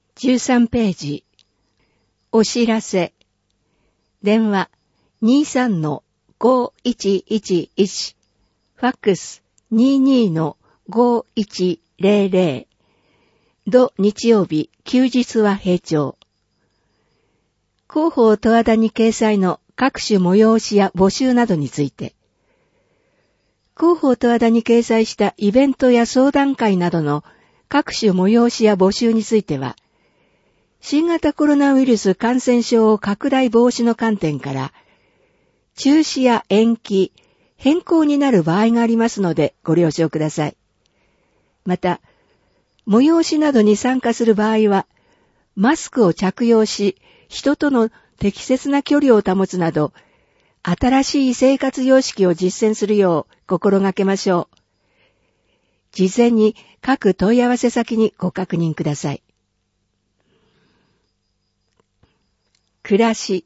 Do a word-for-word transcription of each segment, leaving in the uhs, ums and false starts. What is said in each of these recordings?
じゅうさんページ。お知らせ。電話 にじゅうさんのごいちいちいち。ファックス にじゅうにのごいちぜろぜろ。土日曜日、休日は閉庁。広報十和田に掲載の各種催しや募集などについて、広報十和田に掲載したイベントや相談会などの各種催しや募集については、新型コロナウイルス感染症拡大防止の観点から、中止や延期、変更になる場合がありますのでご了承ください。また、催しなどに参加する場合は、マスクを着用し、人との適切な距離を保つなど、新しい生活様式を実践するよう心がけましょう。事前に各問い合わせ先にご確認ください。暮らし。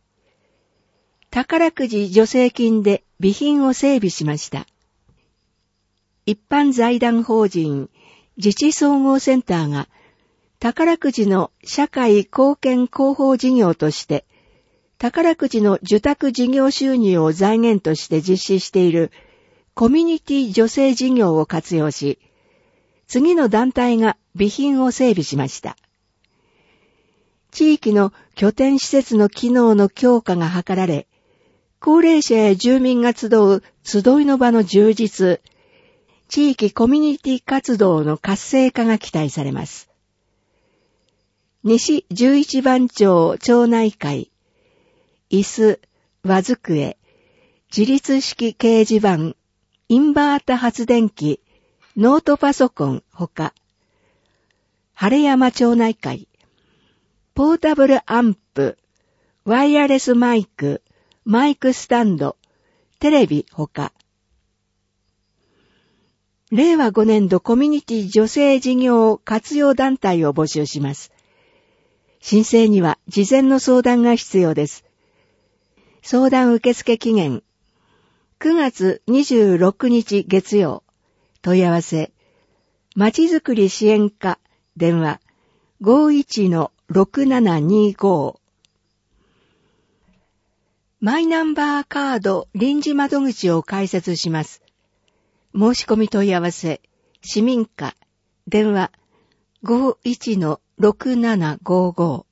宝くじ助成金で備品を整備しました。一般財団法人自治総合センターが宝くじの社会貢献広報事業として宝くじの受託事業収入を財源として実施しているコミュニティ助成事業を活用し、次の団体が備品を整備しました。地域の拠点施設の機能の強化が図られ、高齢者や住民が集う集いの場の充実、地域コミュニティ活動の活性化が期待されます。西じゅういちばん町町内会、椅子、和机、自立式掲示板、インバータ発電機、ノートパソコンほか、晴山町内会、ポータブルアンプ、ワイヤレスマイク、マイクスタンド、テレビほか、れいわごねんどコミュニティ助成事業活用団体を募集します。申請には事前の相談が必要です。相談受付期限、くがつにじゅうろくにち月曜、問い合わせ、まちづくり支援課、電話 ごいちのろくななにご。マイナンバーカード臨時窓口を開設します。申し込み問い合わせ、市民課、電話 ごいちのろくななごご。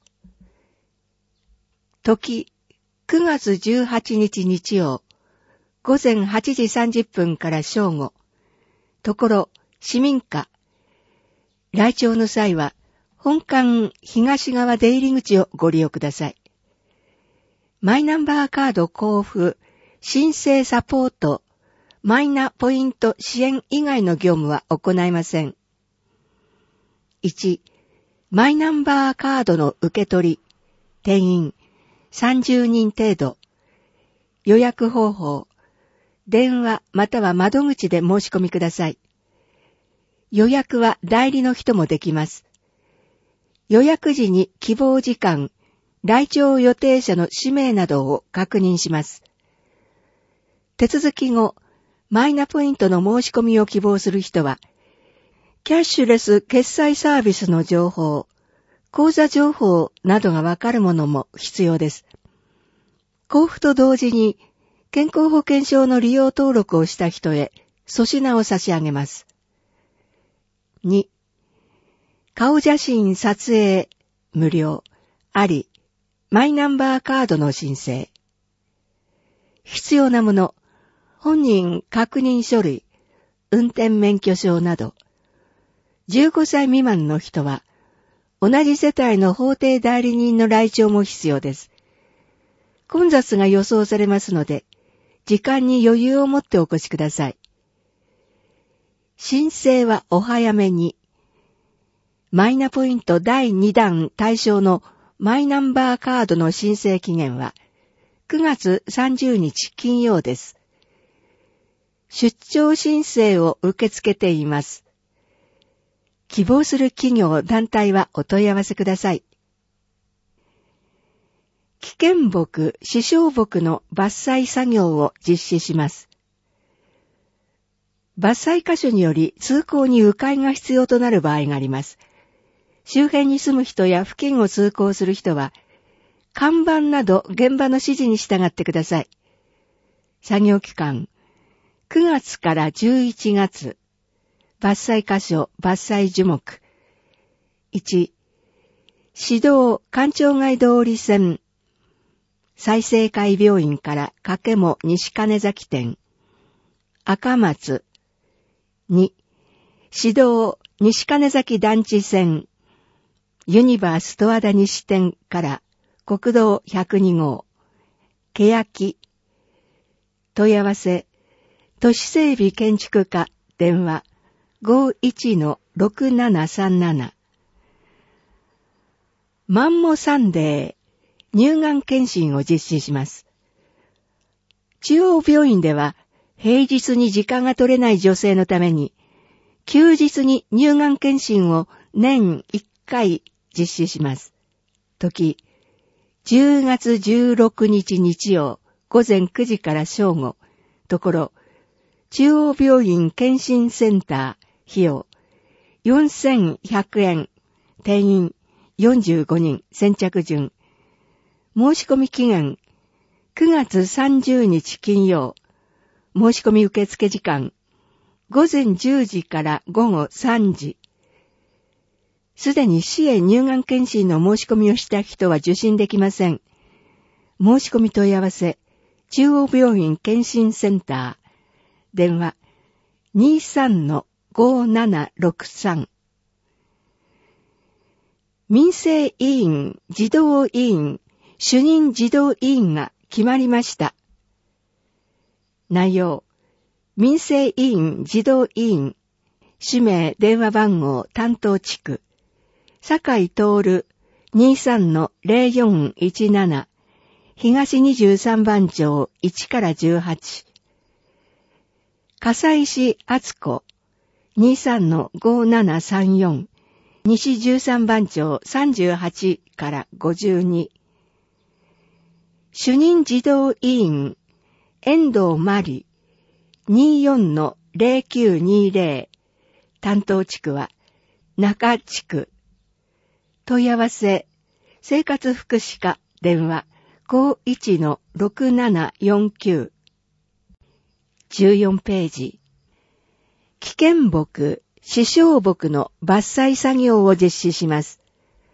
時、くがつじゅうはちにち日曜、午前はちじさんじゅっぷんから正午。ところ、市民課。来庁の際は、本館東側出入り口をご利用ください。マイナンバーカード交付、申請サポート、マイナポイント支援以外の業務は行いません。いち、マイナンバーカードの受け取り、定員さんじゅうにん程度、予約方法、電話または窓口で申し込みください。予約は代理の人もできます。予約時に希望時間、来庁予定者の氏名などを確認します。手続き後、マイナポイントの申し込みを希望する人は、キャッシュレス決済サービスの情報、口座情報などがわかるものも必要です。交付と同時に、健康保険証の利用登録をした人へ粗品を差し上げます。に、顔写真撮影、無料、あり、マイナンバーカードの申請。必要なもの、本人確認書類、運転免許証など、じゅうごさい未満の人は、同じ世帯の法定代理人の来庁も必要です。混雑が予想されますので、時間に余裕を持ってお越しください。申請はお早めに。マイナポイントだいにだん対象のマイナンバーカードの申請期限はくがつさんじゅうにち金曜です。出張申請を受け付けています。希望する企業・団体はお問い合わせください。危険木、支障木の伐採作業を実施します。伐採箇所により通行に迂回が必要となる場合があります。 周辺に住む人や付近を通行する人は、看板など現場の指示に従ってください。作業期間、くがつからじゅういちがつ、伐採箇所、伐採樹木。いち、市道官庁街通り線、済生会病院から掛も西金崎店、赤松。に、市道西金崎団地線、ユニバース十和田西店から国道ひゃくにごう、けやき。問い合わせ、都市整備建築課、電話 ごーいちのろくななさんなな。マンモサンデー、乳がん検診を実施します。中央病院では、平日に時間が取れない女性のために、休日に乳がん検診を年いっかい実施します。時、じゅうがつじゅうろくにち日曜、午前くじから正午、ところ、中央病院検診センター、費用、よんせんひゃくえん、定員よんじゅうごにん、先着順。申し込み期限、くがつさんじゅうにち金曜、申し込み受付時間、午前じゅうじから午後さんじ。すでに市へ乳がん検診の申し込みをした人は受診できません。申し込み問い合わせ、中央病院検診センター、電話 にじゅうさんのごーななろくさん。民生委員、児童委員、主任児童委員が決まりました。内容、民生委員、児童委員、氏名、電話番号、担当地区、坂井徹、にじゅうさんのぜろよんいちなな、東にじゅうさんばん町いちからじゅうはち、笠石敦子、にじゅうさんのごーななさんよん、西じゅうさんばん町さんじゅうはちからごじゅうに、主任児童委員、遠藤真理、にじゅうよんのぜろきゅうにぜろ、担当地区は中地区、問い合わせ、生活福祉課、電話 ごーいちのろくななよんきゅう。じゅうよんページ。危険木、死傷木の伐採作業を実施します。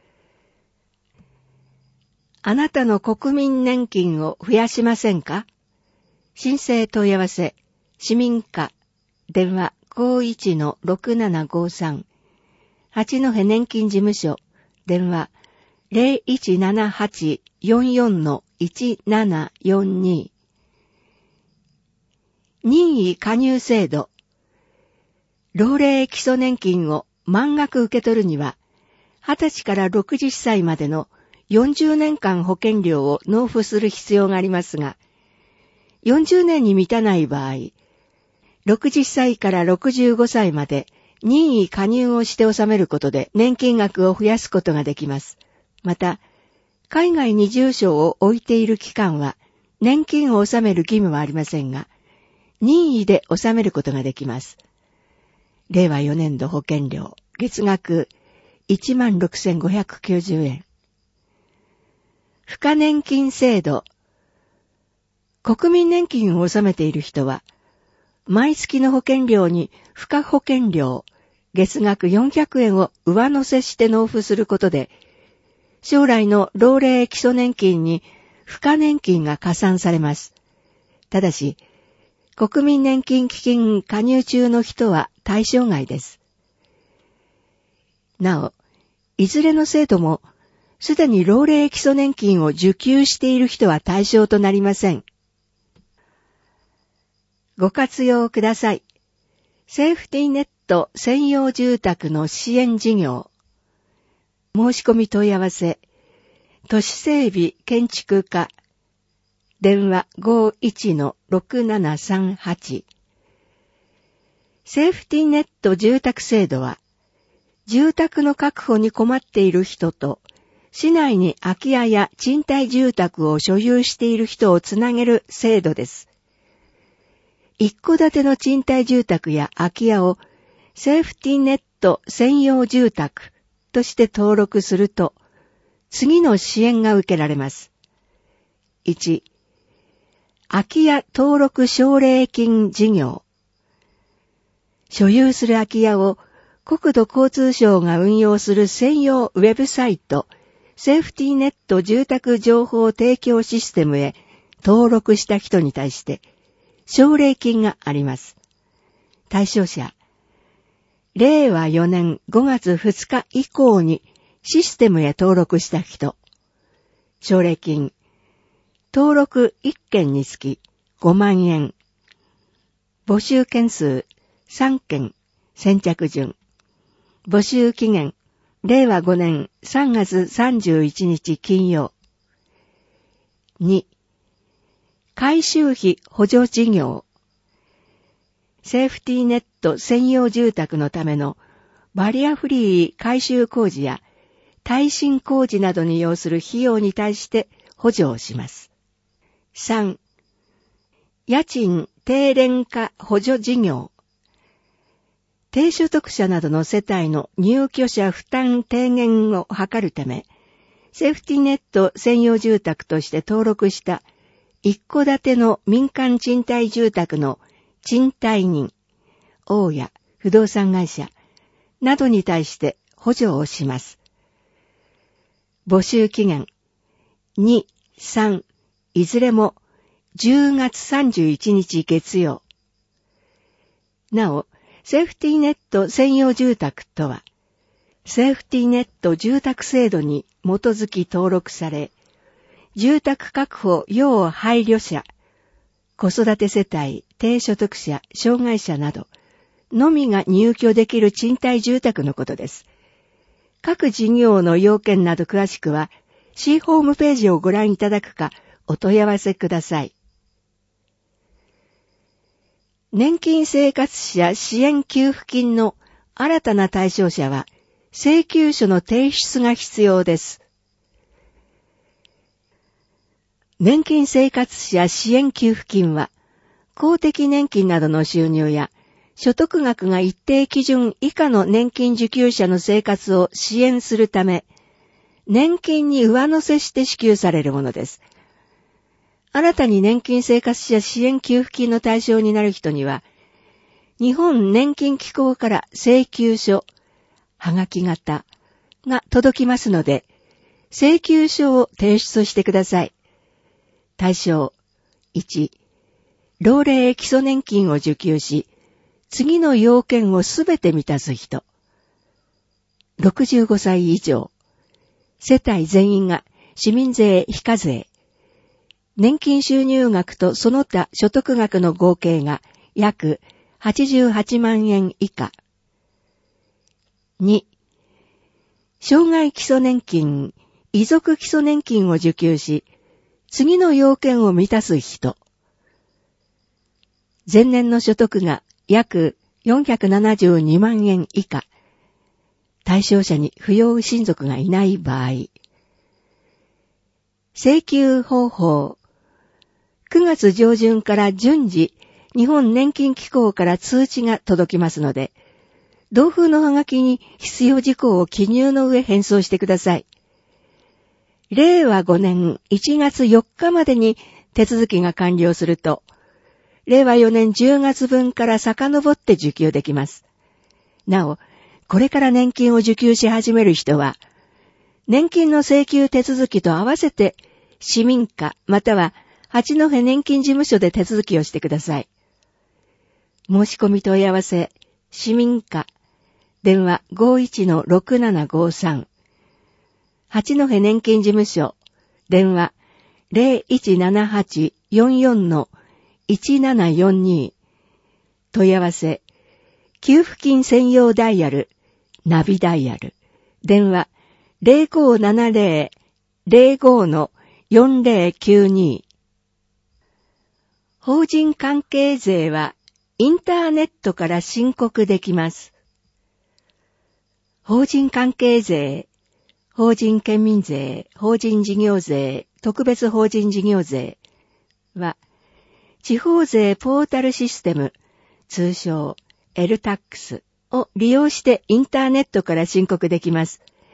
あなたの国民年金を増やしませんか？申請問い合わせ、市民課、電話 ごーいちのろくななごさん。八戸年金事務所、電話 ぜろいちななはちよんよんのいちななよんに。任意加入制度。老齢基礎年金を満額受け取るには、はたちからろくじゅっさいまでのよんじゅうねんかん保険料を納付する必要がありますが、よんじゅうねんに満たない場合、ろくじゅっさいからろくじゅうごさいまで任意加入をして納めることで年金額を増やすことができます。また、海外に住所を置いている期間は年金を納める義務はありませんが、任意で納めることができます。れいわよねんど保険料、月額 いちまんろくせんごひゃくきゅうじゅうえん。付加年金制度。国民年金を納めている人は、毎月の保険料に付加保険料、月額よんひゃくえんを上乗せして納付することで、将来の老齢基礎年金に付加年金が加算されます。ただし、国民年金基金加入中の人は対象外です。なお、いずれの制度も、すでに老齢基礎年金を受給している人は対象となりません。ご活用ください。セーフティーネット専用住宅の支援事業。申し込み問い合わせ、都市整備建築課、電話 ごーいちのろくななさんはち。セーフティーネット住宅制度は、住宅の確保に困っている人と、市内に空き家や賃貸住宅を所有している人をつなげる制度です。一戸建ての賃貸住宅や空き家をセーフティーネット専用住宅として登録すると、次の支援が受けられます。いち、空き家登録奨励金事業。所有する空き家を国土交通省が運用する専用ウェブサイト、セーフティーネット住宅情報提供システムへ登録した人に対して奨励金があります。対象者、れいわよねんごがつふつか以降にシステムへ登録した人。奨励金、登録いっけんにつきごまんえん。募集件数さんけん、先着順。募集期限、れいわごねんさんがつさんじゅういちにち金曜。に、改修費補助事業。セーフティーネット専用住宅のためのバリアフリー改修工事や耐震工事などに要する費用に対して補助をします。さん、家賃低廉化補助事業。低所得者などの世帯の入居者負担低減を図るため、セーフティーネット専用住宅として登録した一戸建ての民間賃貸住宅の賃貸人、大家、不動産会社などに対して補助をします。募集期限、に、さん、いずれもじゅうがつさんじゅういちにち月曜。なお、セーフティーネット専用住宅とは、セーフティーネット住宅制度に基づき登録され、住宅確保要配慮者、子育て世帯、低所得者、障害者など、のみが入居できる賃貸住宅のことです。各事業の要件など詳しくは、市ホームページをご覧いただくか、お問い合わせください。年金生活者支援給付金の新たな対象者は、請求書の提出が必要です。年金生活者支援給付金は、公的年金などの収入や、所得額が一定基準以下の年金受給者の生活を支援するため、年金に上乗せして支給されるものです。新たに年金生活者支援給付金の対象になる人には、日本年金機構から請求書、はがき型が届きますので、請求書を提出してください。対象、いち、老齢基礎年金を受給し、次の要件をすべて満たす人。ろくじゅうごさい以上。世帯全員が市民税非課税。年金収入額とその他所得額の合計が約はちじゅうはちまんえん以下。に、障害基礎年金、遺族基礎年金を受給し、次の要件を満たす人。前年の所得が約よんひゃくななじゅうにまんえん以下。対象者に扶養親族がいない場合。請求方法。くがつ上旬から順次、日本年金機構から通知が届きますので、同封のハガキに必要事項を記入の上返送してください。れいわごねんいちがつよっかまでに手続きが完了すると、れいわよねんじゅうがつぶんから遡って受給できます。なお、これから年金を受給し始める人は、年金の請求手続きと合わせて、市民課または八戸年金事務所で手続きをしてください。申し込み問い合わせ、市民課、電話 ごいちのろくななごさん。八戸年金事務所、電話 ゼロいちななはちよんよんのいちななよんに。問い合わせ、給付金専用ダイヤル、ナビダイヤル、電話 ゼロごななゼロ ゼロごのよんゼロきゅうに。法人関係税はインターネットから申告できます。法人関係税、法人県民税、法人事業税、特別法人事業税は、地方税ポータルシステム、通称 エルタックス を利用してインターネットから申告できます。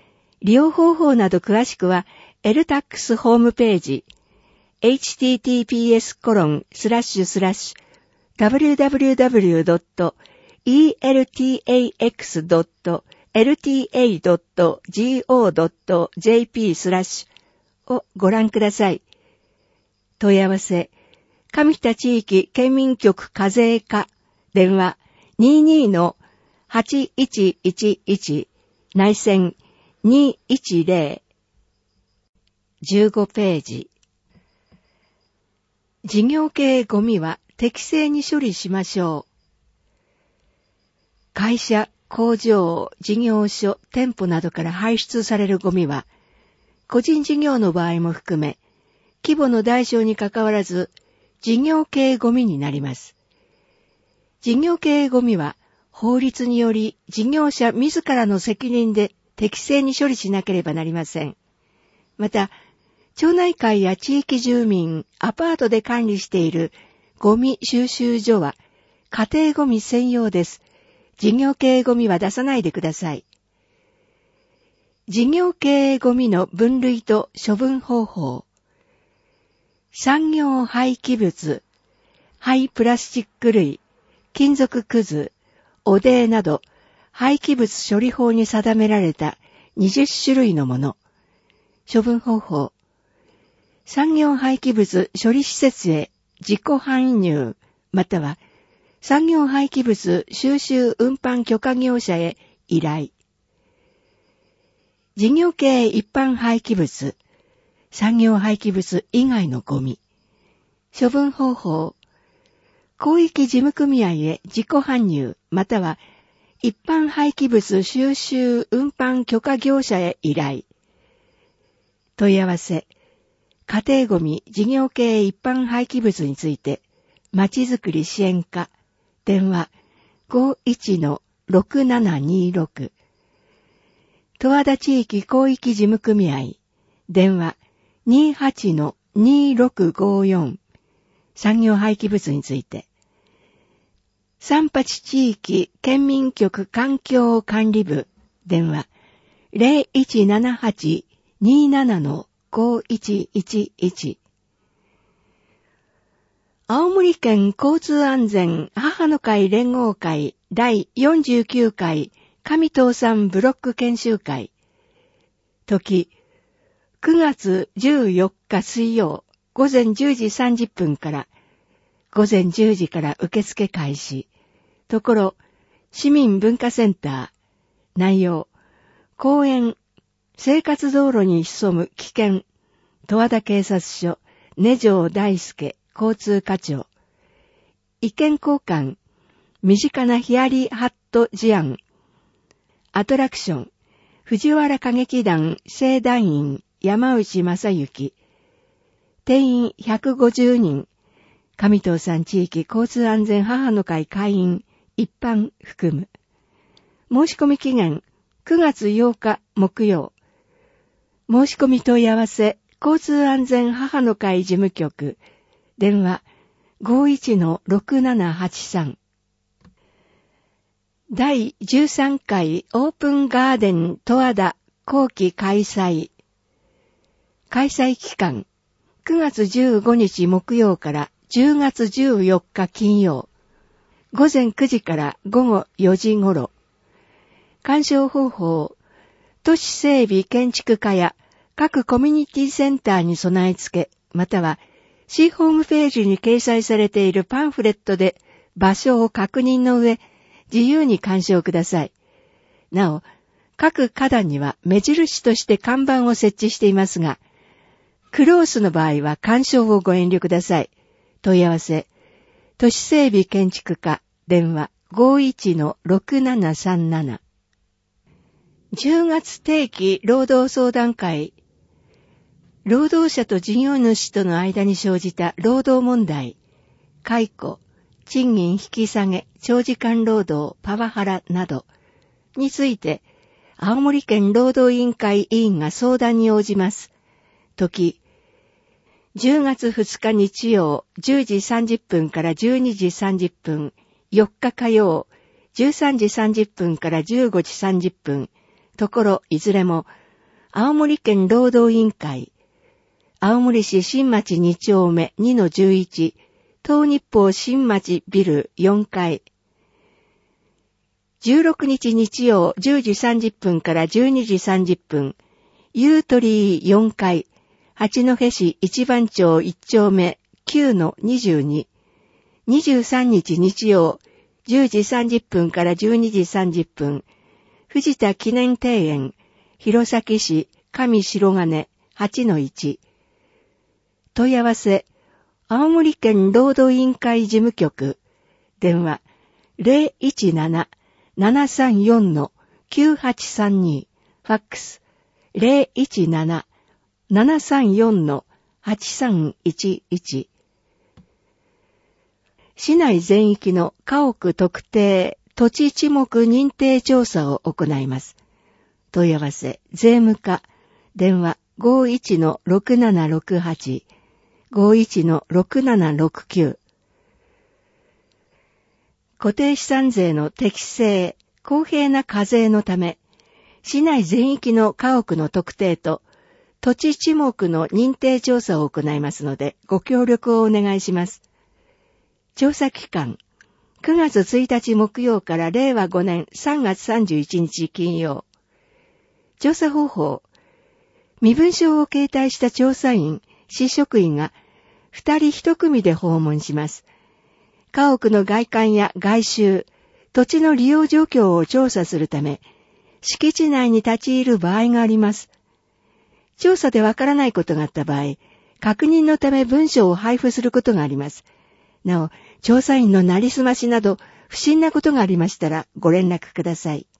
利用方法など詳しくは、エルタックス ホームページ、エイチティーティーピーエスコロンスラッシュスラッシュダブリューダブリューダブリュードットイーエルティーエーエックスドットエルティーエードットジーオードットジェーピー スラッシュをご覧ください。問い合わせ、上北地域県民局課税課、電話 にじゅうにのはちいちいちいち 内線にひゃくじゅう、じゅうごページ。事業系ゴミは適正に処理しましょう。会社、工場、事業所、店舗などから排出されるゴミは、個人事業の場合も含め、規模の大小にかかわらず、事業系ゴミになります。事業系ゴミは、法律により事業者自らの責任で適正に処理しなければなりません。また、町内会や地域住民、アパートで管理しているゴミ収集所は家庭ゴミ専用です。事業系ゴミは出さないでください。事業系ゴミの分類と処分方法。産業廃棄物、廃プラスチック類、金属くず、汚泥など廃棄物処理法に定められたにじゅっしゅるいのもの。処分方法。産業廃棄物処理施設へ自己搬入、または産業廃棄物収集運搬許可業者へ依頼。事業系一般廃棄物、産業廃棄物以外のゴミ。処分方法。広域事務組合へ自己搬入、または一般廃棄物収集運搬許可業者へ依頼。問い合わせ。家庭ゴミ、事業系一般廃棄物について、まちづくり支援課、電話 ごいちのろくななにろく。十和田地域広域事務組合、電話 にじゅうはちのにろくごよん。産業廃棄物について。三八地域県民局環境管理部、電話 ゼロいちななはちにななのごいちいちいち。青森県交通安全母の会連合会第よんじゅうきゅうかい上東山ブロック研修会。時、くがつじゅうよっか水曜午前じゅうじさんじゅっぷんから午前じゅうじから受付開始。ところ、市民文化センター。内容、公園、生活道路に潜む危険。十和田警察署、根城大輔交通課長。意見交換、身近なヒヤリハット事案。アトラクション、藤原歌劇団正団員山内正幸。定員ひゃくごじゅうにん。上東山地域交通安全母の会会員一般含む。申し込み期限くがつようか木曜。申し込み問い合わせ交通安全母の会事務局。電話 ごいちのろくななはちさん。だいじゅうさんかいオープンガーデン十和田後期開催。開催期間くがつじゅうごにち木曜からじゅうがつじゅうよっか金曜。午前くじから午後よじごろ。鑑賞方法。都市整備建築課や各コミュニティセンターに備え付け、または市ホームページに掲載されているパンフレットで場所を確認の上、自由に鑑賞ください。なお、各花壇には目印として看板を設置していますが、クロースの場合は鑑賞をご遠慮ください。問い合わせ、都市整備建築課、電話 ごいちのろくななさんなな。じゅうがつ定期労働相談会。労働者と事業主との間に生じた労働問題、解雇、賃金引き下げ、長時間労働、パワハラなどについて、青森県労働委員会委員が相談に応じます。時、じゅうがつふつか日曜じゅうじさんじゅっぷんからじゅうにじさんじゅっぷん、よっか火曜じゅうさんじさんじゅっぷんからじゅうごじさんじゅっぷん、ところいずれも青森県労働委員会、青森市新町に丁目 にのじゅういち、東日報新町ビルよんかい。じゅうろくにち日曜じゅうじさんじゅっぷんからじゅうにじさんじゅっぷん、ユートリーよんかい、八戸市一番町いち丁目 きゅうのにじゅうに。にじゅうさんにち日曜じゅうじさんじゅっぷんからじゅうにじさんじゅっぷん、藤田記念庭園、弘前市上白金 はちのいち。問い合わせ、青森県労働委員会事務局、電話 ゼロいちなな ななさんよん きゅうはちさんに、ファックス ゼロいちなな ななさんよん はちさんいちいち。市内全域の家屋特定土地地目認定調査を行います。問い合わせ、税務課、電話 ごいちのろくななろくはち、ごいちのろくななろくきゅう。固定資産税の適正、公平な課税のため、市内全域の家屋の特定と土地地目の認定調査を行いますので、ご協力をお願いします。調査期間、くがつついたち木曜かられいわごねんさんがつさんじゅういちにち金曜。調査方法、身分証を携帯した調査員、市職員がふたりひと組で訪問します。家屋の外観や外周、土地の利用状況を調査するため、敷地内に立ち入る場合があります。調査でわからないことがあった場合、確認のため文書を配布することがあります。なお、調査員のなりすましなど不審なことがありましたらご連絡ください。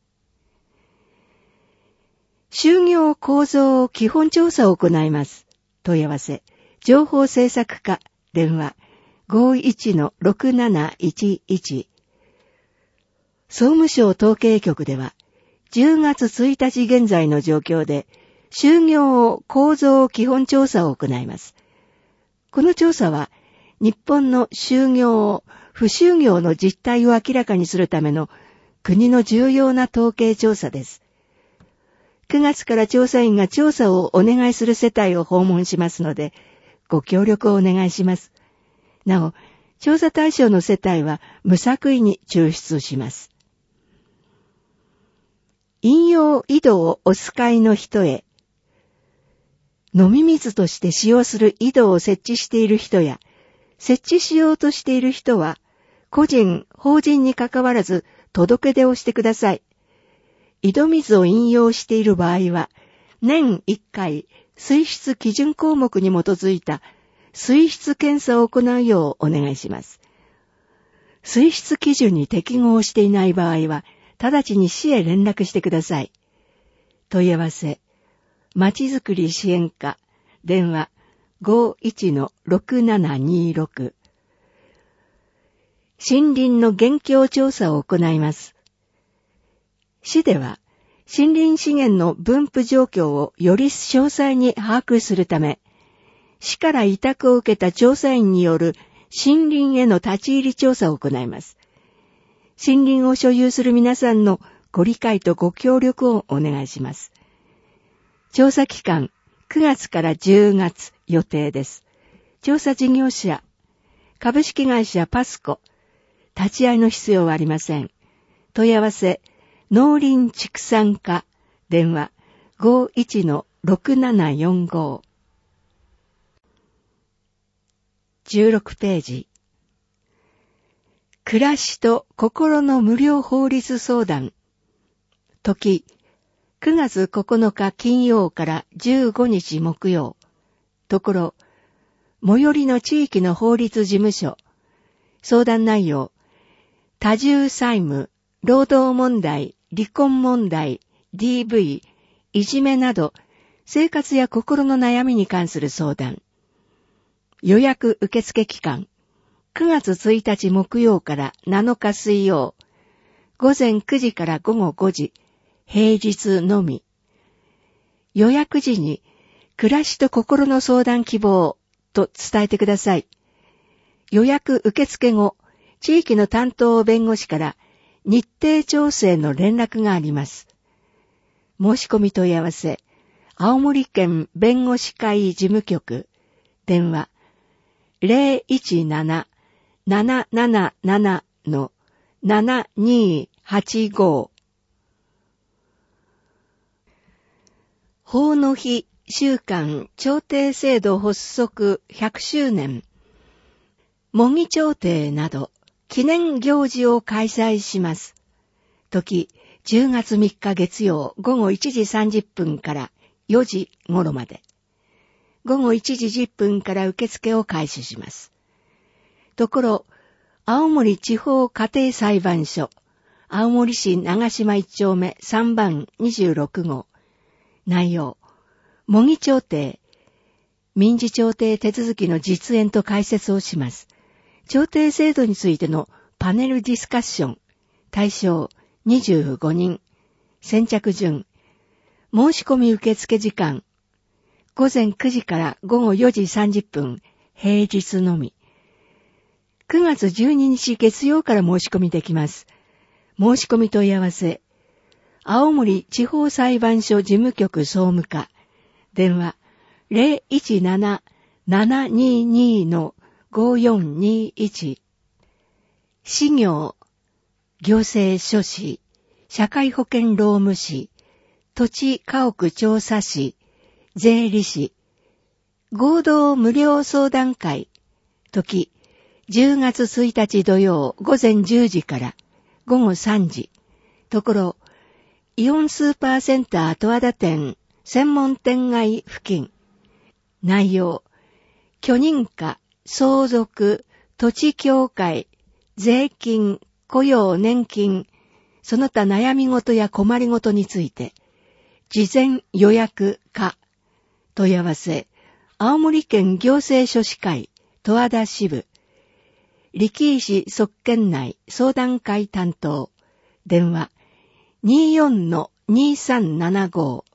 就業構造基本調査を行います。問い合わせ、情報政策課、電話 ごいちのろくなないちいち。総務省統計局では、じゅうがつついたち現在の状況で、就業構造基本調査を行います。この調査は、日本の就業、不就業の実態を明らかにするための国の重要な統計調査です。くがつから調査員が調査をお願いする世帯を訪問しますので、ご協力をお願いします。なお、調査対象の世帯は無作為に抽出します。飲用井戸をお使いの人へ、飲み水として使用する井戸を設置している人や、設置しようとしている人は、個人、法人にかかわらず届け出をしてください。井戸水を飲用している場合は、年いっかい、水質基準項目に基づいた水質検査を行うようお願いします。水質基準に適合していない場合は、直ちに市へ連絡してください。問い合わせ、まちづくり支援課、電話ごいちのろくななにろく。森林の現況調査を行います。市では、森林資源の分布状況をより詳細に把握するため、市から委託を受けた調査員による森林への立ち入り調査を行います。森林を所有する皆さんのご理解とご協力をお願いします。調査期間、くがつからじゅうがつ予定です。調査事業者、株式会社パスコ、立ち会いの必要はありません。問い合わせ、農林畜産課、電話ごいちのろくななよんご。じゅうろくページ。暮らしと心の無料法律相談。時、くがつここのか金曜からじゅうごにち木曜。ところ、最寄りの地域の法律事務所。相談内容、多重債務、労働問題、離婚問題、ディーブイ、いじめなど、生活や心の悩みに関する相談。予約受付期間、くがつついたち木曜からなのか水曜、ごぜんくじからごごごじ、平日のみ。予約時に、暮らしと心の相談希望と伝えてください。予約受付後、地域の担当弁護士から日程調整の連絡があります。申し込み問い合わせ、 青森県弁護士会事務局、電話 ゼロいちなな ななななな のななにーはちご。法の日週間調停制度発足ひゃくしゅうねん、模擬調停など記念行事を開催します。時、じゅうがつみっか月曜午後いちじさんじゅっぷんからよじ頃まで。午後いちじじゅっぷんから受付を開始します。ところ、青森地方家庭裁判所、青森市長島一丁目さんばんにじゅうろくごう。内容、模擬調停、民事調停手続きの実演と解説をします。調停制度についてのパネルディスカッション、対象にじゅうごにん、先着順、申し込み受付時間、午前くじから午後よじさんじゅっぷん、平日のみ。くがつじゅうににち月曜から申し込みできます。申し込み問い合わせ、青森地方裁判所事務局総務課、電話 ゼロいちなな ななにーにー のごよんにーいち。私業、行政書士、社会保険労務士、土地家屋調査士、税理士、合同無料相談会、時、じゅうがつついたち土曜午前じゅうじから午後さんじ、ところ、イオンスーパーセンター十和田店専門店街付近。内容、許認可、相続、土地協会、税金、雇用年金、その他悩み事や困り事について、事前予約可、問い合わせ、青森県行政書士会、十和田支部、力石側県内相談会担当、電話、にーよんのにーさんななご。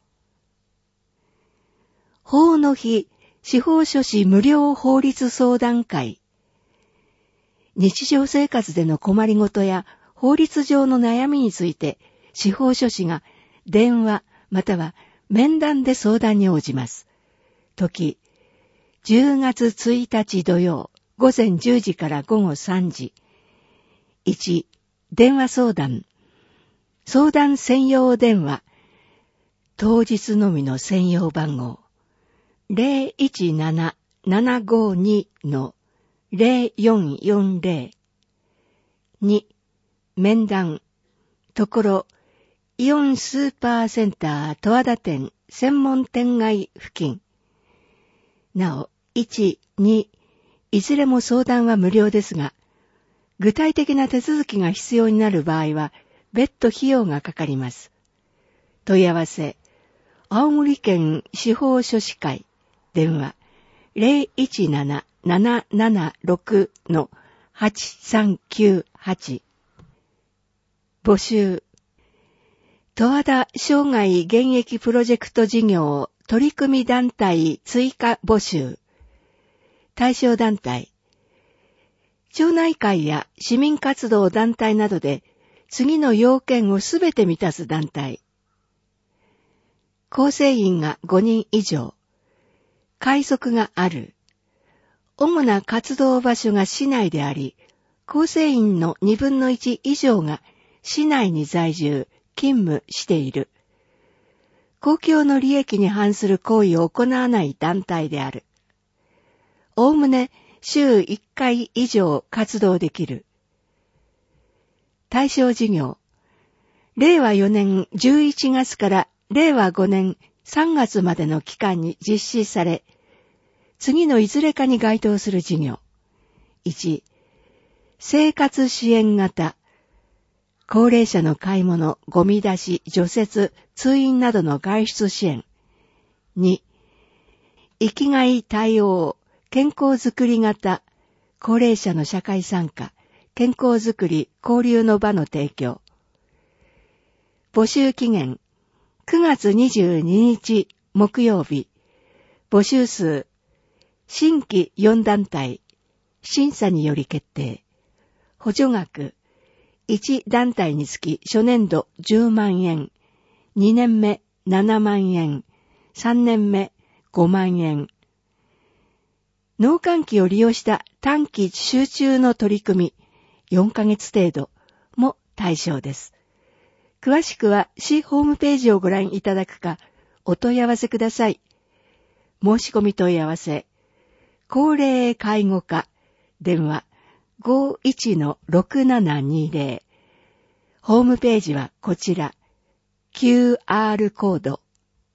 法の日、司法書士無料法律相談会。日常生活での困りごとや法律上の悩みについて、司法書士が電話または面談で相談に応じます。時、じゅうがつついたち土曜、午前じゅうじから午後さんじ。いち、電話相談。相談専用電話。当日のみの専用番号。ゼロいちなな ななごに のゼロよんよんゼロ。に、面談。ところ、イオンスーパーセンター十和田店専門店街付近。なお、いち、に、いずれも相談は無料ですが、具体的な手続きが必要になる場合は、別途費用がかかります。問い合わせ、青森県司法書士会、電話、ゼロいちなな ななななろく のはちさんきゅうはち。募集、十和田生涯現役プロジェクト事業取組団体追加募集。対象団体、町内会や市民活動団体などで次の要件をすべて満たす団体。構成員がごにん以上。会則がある。主な活動場所が市内であり、構成員のにぶんのいち以上が市内に在住、勤務している。公共の利益に反する行為を行わない団体である。おおむね週いっかい以上活動できる。対象事業、れいわよねんじゅういちがつかられいわごねんさんがつまでの期間に実施され、次のいずれかに該当する事業。いち、生活支援型、高齢者の買い物、ゴミ出し、除雪、通院などの外出支援。に、生きがい対応、健康づくり型、高齢者の社会参加、健康づくり、交流の場の提供。募集期限、くがつにじゅうににち木曜日。募集数、新規よん団体、審査により決定。補助額、いち団体につき初年度じゅうまんえん、にねんめななまんえん、 さんねんめごまんえん。農閑期を利用した短期集中の取り組みよんかげつ程度も対象です。詳しくは市ホームページをご覧いただくかお問い合わせください。申し込み問い合わせ、高齢介護課、電話 ごーいちのろくななにーぜろ。ホームページはこちら、キューアール コード。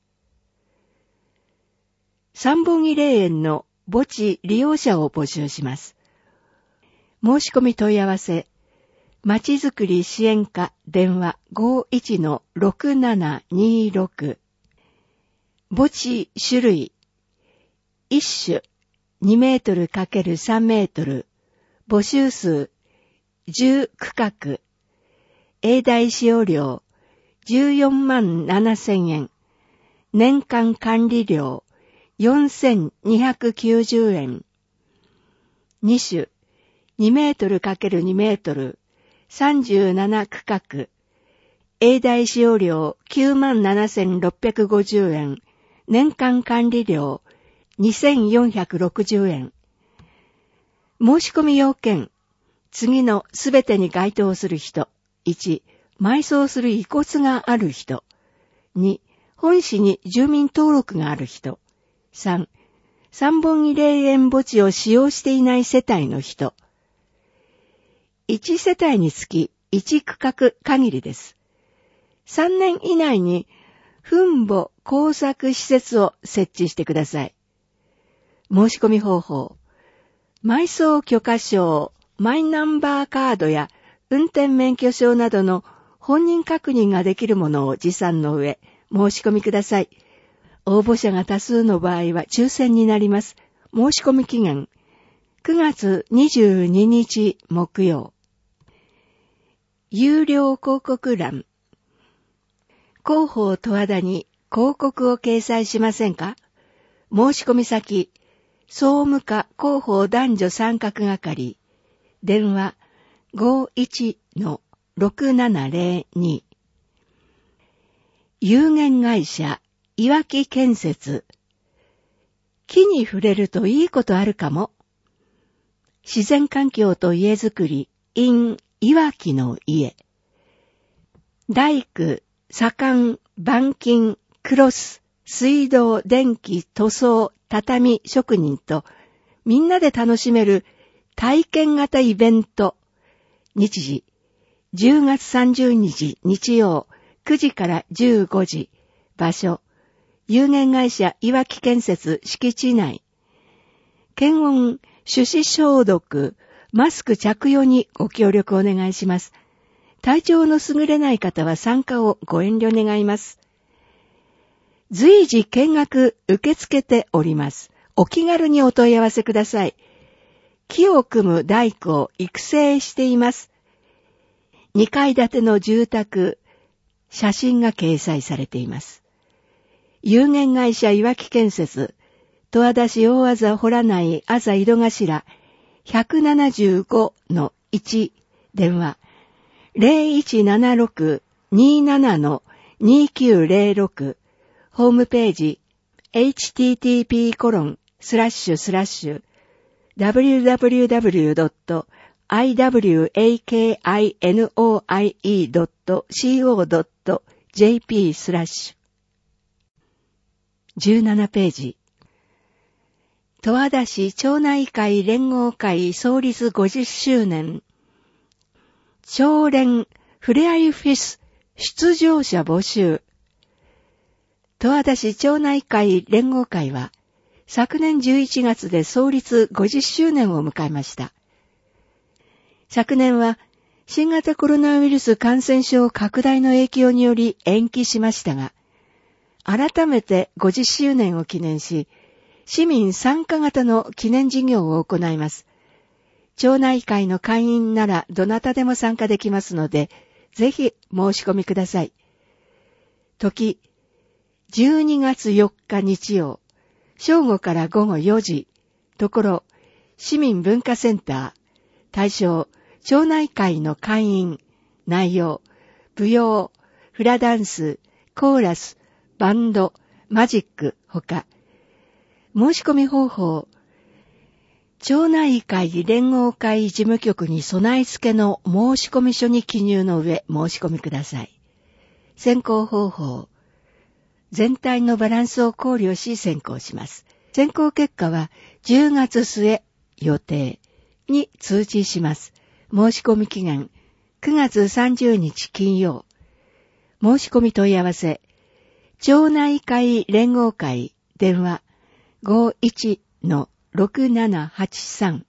三本木霊園の墓地利用者を募集します。申し込み問い合わせ、まちづくり支援課電話 ごーいちのろくななにーろく。墓地種類、一種にメートル ×さん メートル、募集数じゅう区画、永代使用料じゅうよんまんななせんえん、年間管理料よんせんにひゃくきゅうじゅうえん。二種にメートル ×に メートル、さんじゅうなな区画、永代使用料きゅうまんななせんろっぴゃくごじゅうえん、年間管理料にせんよんひゃくろくじゅうえん。申し込み要件、次のすべてに該当する人。いち、埋葬する遺骨がある人。に、本市に住民登録がある人。さん、三本木霊園墓地を使用していない世帯の人。いち世帯につきいち区画限りです。さんねん以内に墳墓工作施設を設置してください。申し込み方法。埋葬許可証、マイナンバーカードや運転免許証などの本人確認ができるものを持参の上、申し込みください。応募者が多数の場合は抽選になります。申し込み期限、くがつにじゅうににち木曜。有料広告欄。広報十和田に広告を掲載しませんか？申し込み先、総務課広報男女参画係、電話 ごーいちのろくななぜろに。有限会社、いわき建設。木に触れるといいことあるかも。自然環境と家づくり in いわきの家。大工、左官、板金、クロス、水道、電気、塗装、畳職人とみんなで楽しめる体験型イベント。日時、じゅうがつさんじゅうにち日曜くじからじゅうごじ。場所、有限会社いわき建設敷地内。検温、手指消毒、マスク着用にご協力お願いします。体調の優れない方は参加をご遠慮願います。随時見学受け付けております。お気軽にお問い合わせください。木を組む大工を育成しています。にかい建ての住宅、写真が掲載されています。有限会社いわき建設、十和田市大字洞内あざ井戸頭 ひゃくななじゅうごのいち、電話 ゼロいちななろくにーななのにーきゅうゼロろく、ホームページ エイチティーティーピーコロンスラッシュスラッシュダブリューダブリューダブリュードットアイダブリューエーケーアイエヌオーアイイードットシーオードットジェーピー スラッシュ。じゅうななページ。十和田市町内会連合会創立ごじゅっしゅうねん。町連ふれあいフェス出場者募集。十和田市町内会連合会は、昨年じゅういちがつで創立ごじゅっしゅうねんを迎えました。昨年は新型コロナウイルス感染症拡大の影響により延期しましたが、改めてごじゅっしゅうねんを記念し、市民参加型の記念事業を行います。町内会の会員ならどなたでも参加できますので、ぜひ申し込みください。時、じゅうにがつよっか日曜、正午から午後よじ、ところ、市民文化センター、対象、町内会の会員、内容、舞踊、フラダンス、コーラス、バンド、 マジックほか、申し込み方法、町内会連合会事務局に備え付けの申し込み書に記入の上申し込みください。選考方法、全体のバランスを考慮し選考します。選考結果はじゅうがつすえ予定に通知します。申し込み期限くがつさんじゅうにち金曜。申し込み問い合わせ、町内会連合会電話 ごーいちのろくななはちさん。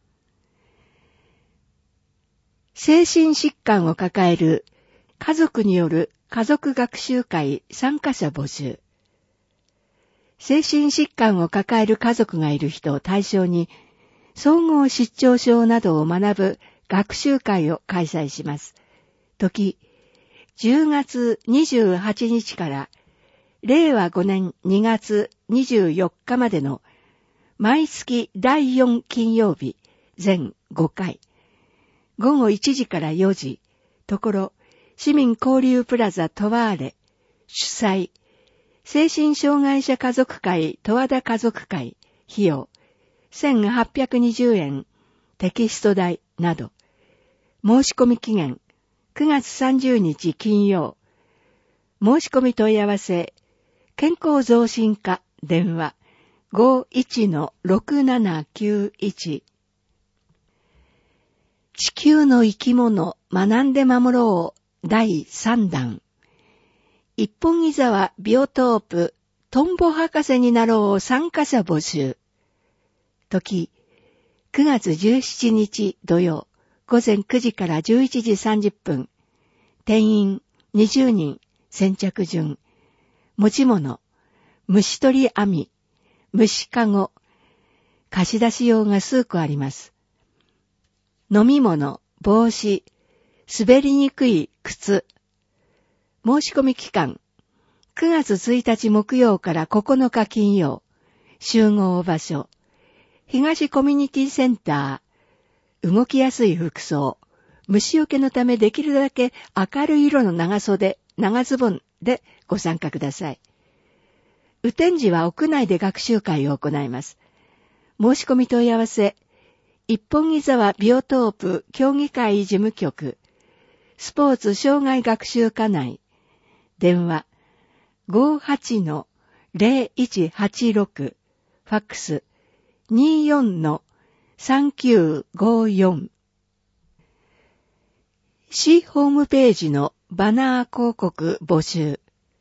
精神疾患を抱える家族による家族学習会参加者募集。精神疾患を抱える家族がいる人を対象に、総合失調症などを学ぶ学習会を開催します。時、じゅうがつにじゅうはちにちかられいわごねんにがつにじゅうよっかまでの毎月だいよん金曜日全ごかい、ごごいちじからよじ、ところ市民交流プラザトワーレ主催、精神障害者家族会十和田家族会費用せんはっぴゃくにじゅうえんテキスト代など、申し込み期限くがつさんじゅうにち金曜。申し込み問い合わせ、健康増進課電話 ごーいちのろくななきゅういち。地球の生き物学んで守ろうだいさんだん。一本木沢ビオトープトンボ博士になろう参加者募集。時、くがつじゅうしちにち土曜、ごぜんくじからじゅういちじさんじゅっぷん。定員にじゅうにん、先着順。持ち物、虫取り網、虫かご、貸し出し用が数個あります。飲み物、帽子、滑りにくい靴。申し込み期間、くがつついたち木曜からここのか金曜。集合場所、東コミュニティセンター。動きやすい服装、虫除けのためできるだけ明るい色の長袖、長ズボンでご参加ください。雨天時は屋内で学習会を行います。申し込み問い合わせ、一本木沢ビオトープ協議会事務局、スポーツ障害学習課内、電話 ごーはちのぜろいちはちろく、ファックス にーよんのさんきゅうごよん。市ホームページのバナー広告募集。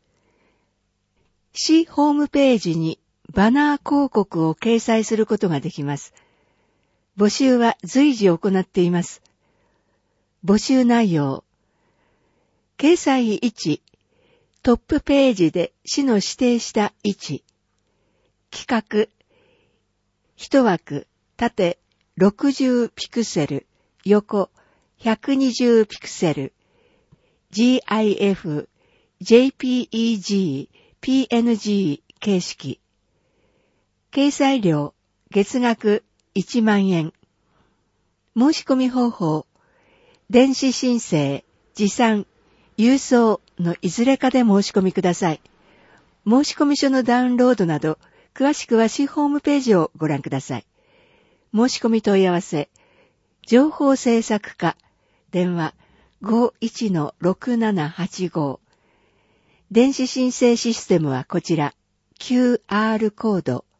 市ホームページにバナー広告を掲載することができます。募集は随時行っています。募集内容。掲載位置。トップページで市の指定した位置。企画。一枠、縦ろくじゅうピクセル、横ひゃくにじゅうピクセル、ジーアイエフ、ジェイピーイージー、ピーエヌジー 形式。掲載料、月額いちまんえん。申し込み方法、電子申請、持参、郵送のいずれかで申し込みください。申し込み書のダウンロードなど、詳しくは市ホームページをご覧ください。申し込み問い合わせ、情報制作課、電話 ごーいちのろくななはちご。電子申請システムはこちら、キューアール コード。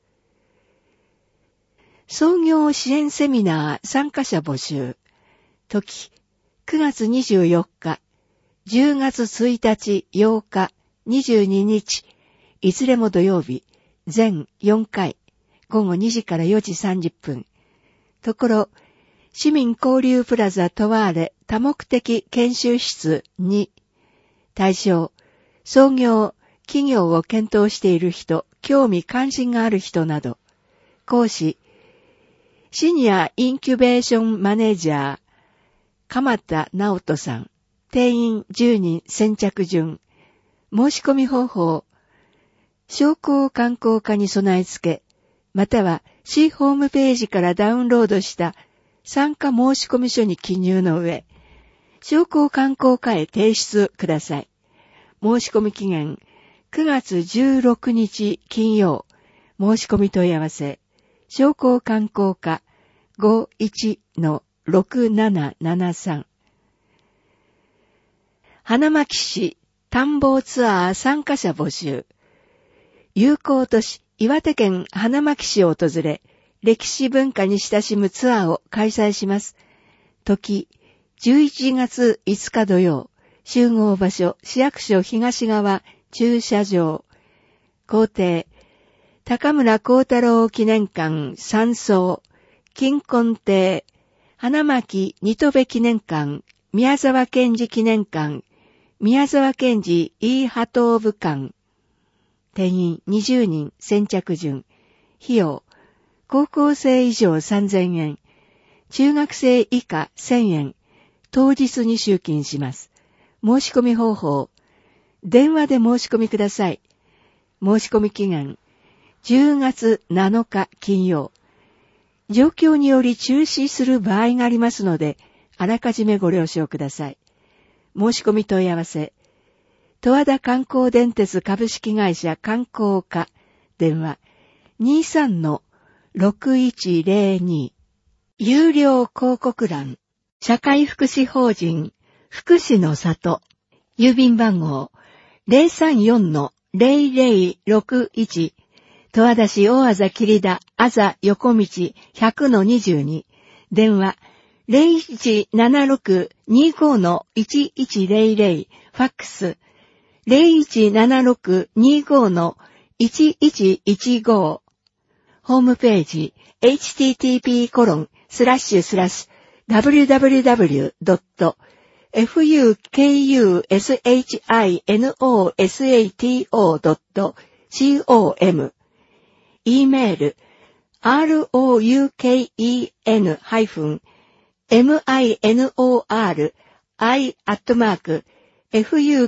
創業支援セミナー参加者募集。時、くがつにじゅうよっか、じゅうがつついたち、ようか、にじゅうににち、いずれも土曜日、全よんかい、ごごにじからよじさんじゅっぷん。ところ、市民交流プラザトワーレ多目的研修室に、対象、創業、企業を検討している人、興味関心がある人など、講師、シニアインキュベーションマネージャー、鎌田直人さん、定員じゅうにん先着順、申し込み方法、商工観光課に備え付け、または市ホームページからダウンロードした参加申し込み書に記入の上、商工観光課へ提出ください。申し込み期限くがつじゅうろくにち金曜、申し込み問い合わせ、商工観光課 ごじゅういちのろくななななさん。花巻市探訪ツアー参加者募集。友好都市岩手県花巻市を訪れ、歴史文化に親しむツアーを開催します。時、じゅういちがついつか土曜、集合場所、市役所東側駐車場。行程、高村光太郎記念館山荘、金婚亭、花巻新渡戸記念館、宮沢賢治記念館、宮沢賢治イーハトーブ館。定員にじゅうにん、先着順。費用、高校生以上さんぜんえん、中学生以下せんえん、当日に集金します。申し込み方法、電話で申し込みください。申し込み期限、じゅうがつなのか金曜。状況により中止する場合がありますので、あらかじめご了承ください。申し込み問い合わせ、十和田観光電鉄株式会社観光課、電話 にじゅうさんのろくいちぜろに。有料広告欄、社会福祉法人、福祉の里、郵便番号 ゼロさんよんのゼロゼロろくいち、十和田市大字切田あざ横道 ひゃくのにじゅうに、電話 ゼロいちななろくにごのいちいちゼロゼロ、ファックスゼロいちななろくにごのいちいちいちご。ホームページ エイチティーティーピーコロンスラッシュスラッシュダブリューダブリューダブリュードットファクシノドットコム e メール アールオーユーケーイーエヌ ハイフン エムアイエヌオーアールアイ アットマーク ファクシ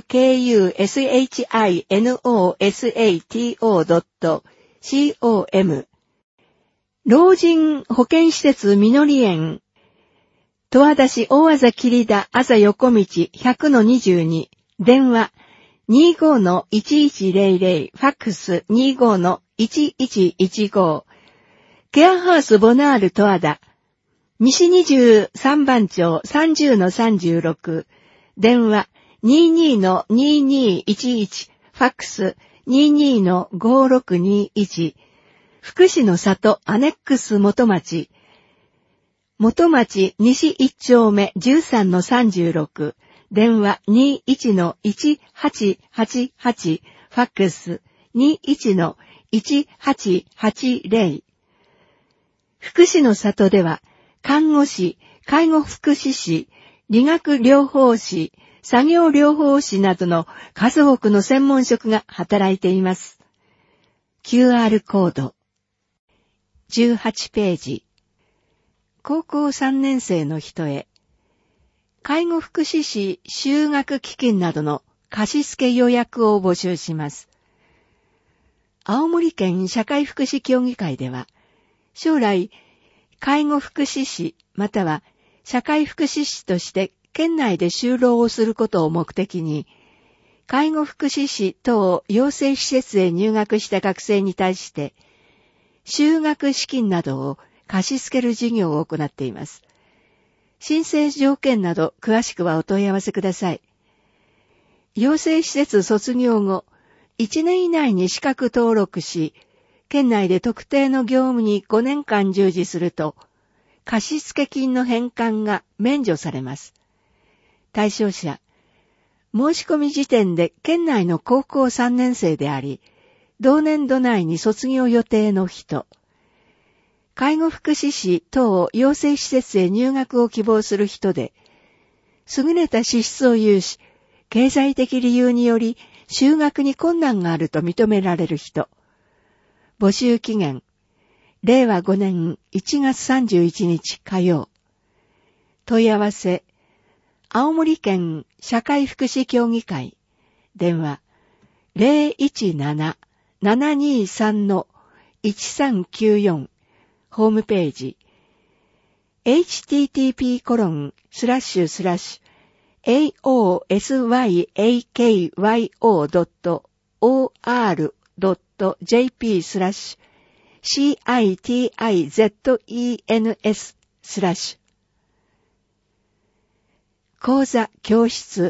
ノドットコム 老人保健施設みのり園十和田市大字切田あざ横道 ひゃくのにじゅうに、電話 にじゅうごのいちいちゼロゼロ、ファックス にじゅうごのいちいちいちご。ケアハウスボナール十和田西にじゅうさんばん町 さんじゅうのさんじゅうろく、電話 にじゅうにのにじゅうにいちいち、ファックス にじゅうにのごろくにいち。福祉の里アネックス元町元町西いち丁目 じゅうさんのさんじゅうろく、電話 にじゅういちのいちはちはちはち、ファックス にじゅういちのいちはちはちゼロ。福祉の里では、看護師、介護福祉士、理学療法士、作業療法士などの数多くの専門職が働いています。キューアール コード。じゅうはちページ。高校さんねん生の人へ、介護福祉士就学基金などの貸付予約を募集します。青森県社会福祉協議会では、将来、介護福祉士または社会福祉士として県内で就労をすることを目的に、介護福祉士等養成施設へ入学した学生に対して、就学資金などを貸し付ける事業を行っています。申請条件など詳しくはお問い合わせください。養成施設卒業後、いちねん以内に資格登録し、県内で特定の業務にごねんかん従事すると、貸付金の返還が免除されます。対象者、申し込み時点で県内の高校さんねん生であり、同年度内に卒業予定の人、介護福祉士等養成施設へ入学を希望する人で、優れた資質を有し、経済的理由により就学に困難があると認められる人。募集期限、れいわごねんいちがつさんじゅういちにち火曜。問い合わせ、青森県社会福祉協議会、電話ゼロいちなな ななにさんのいちさんきゅうよん、ホームページ エイチティーティーピーコロンスラッシュスラッシュエーオーエスワイエーケーワイオードットオーアールドットジェーピー スラッシュ シーアイティーアイゼットイーエヌエス スラッシュ講座教室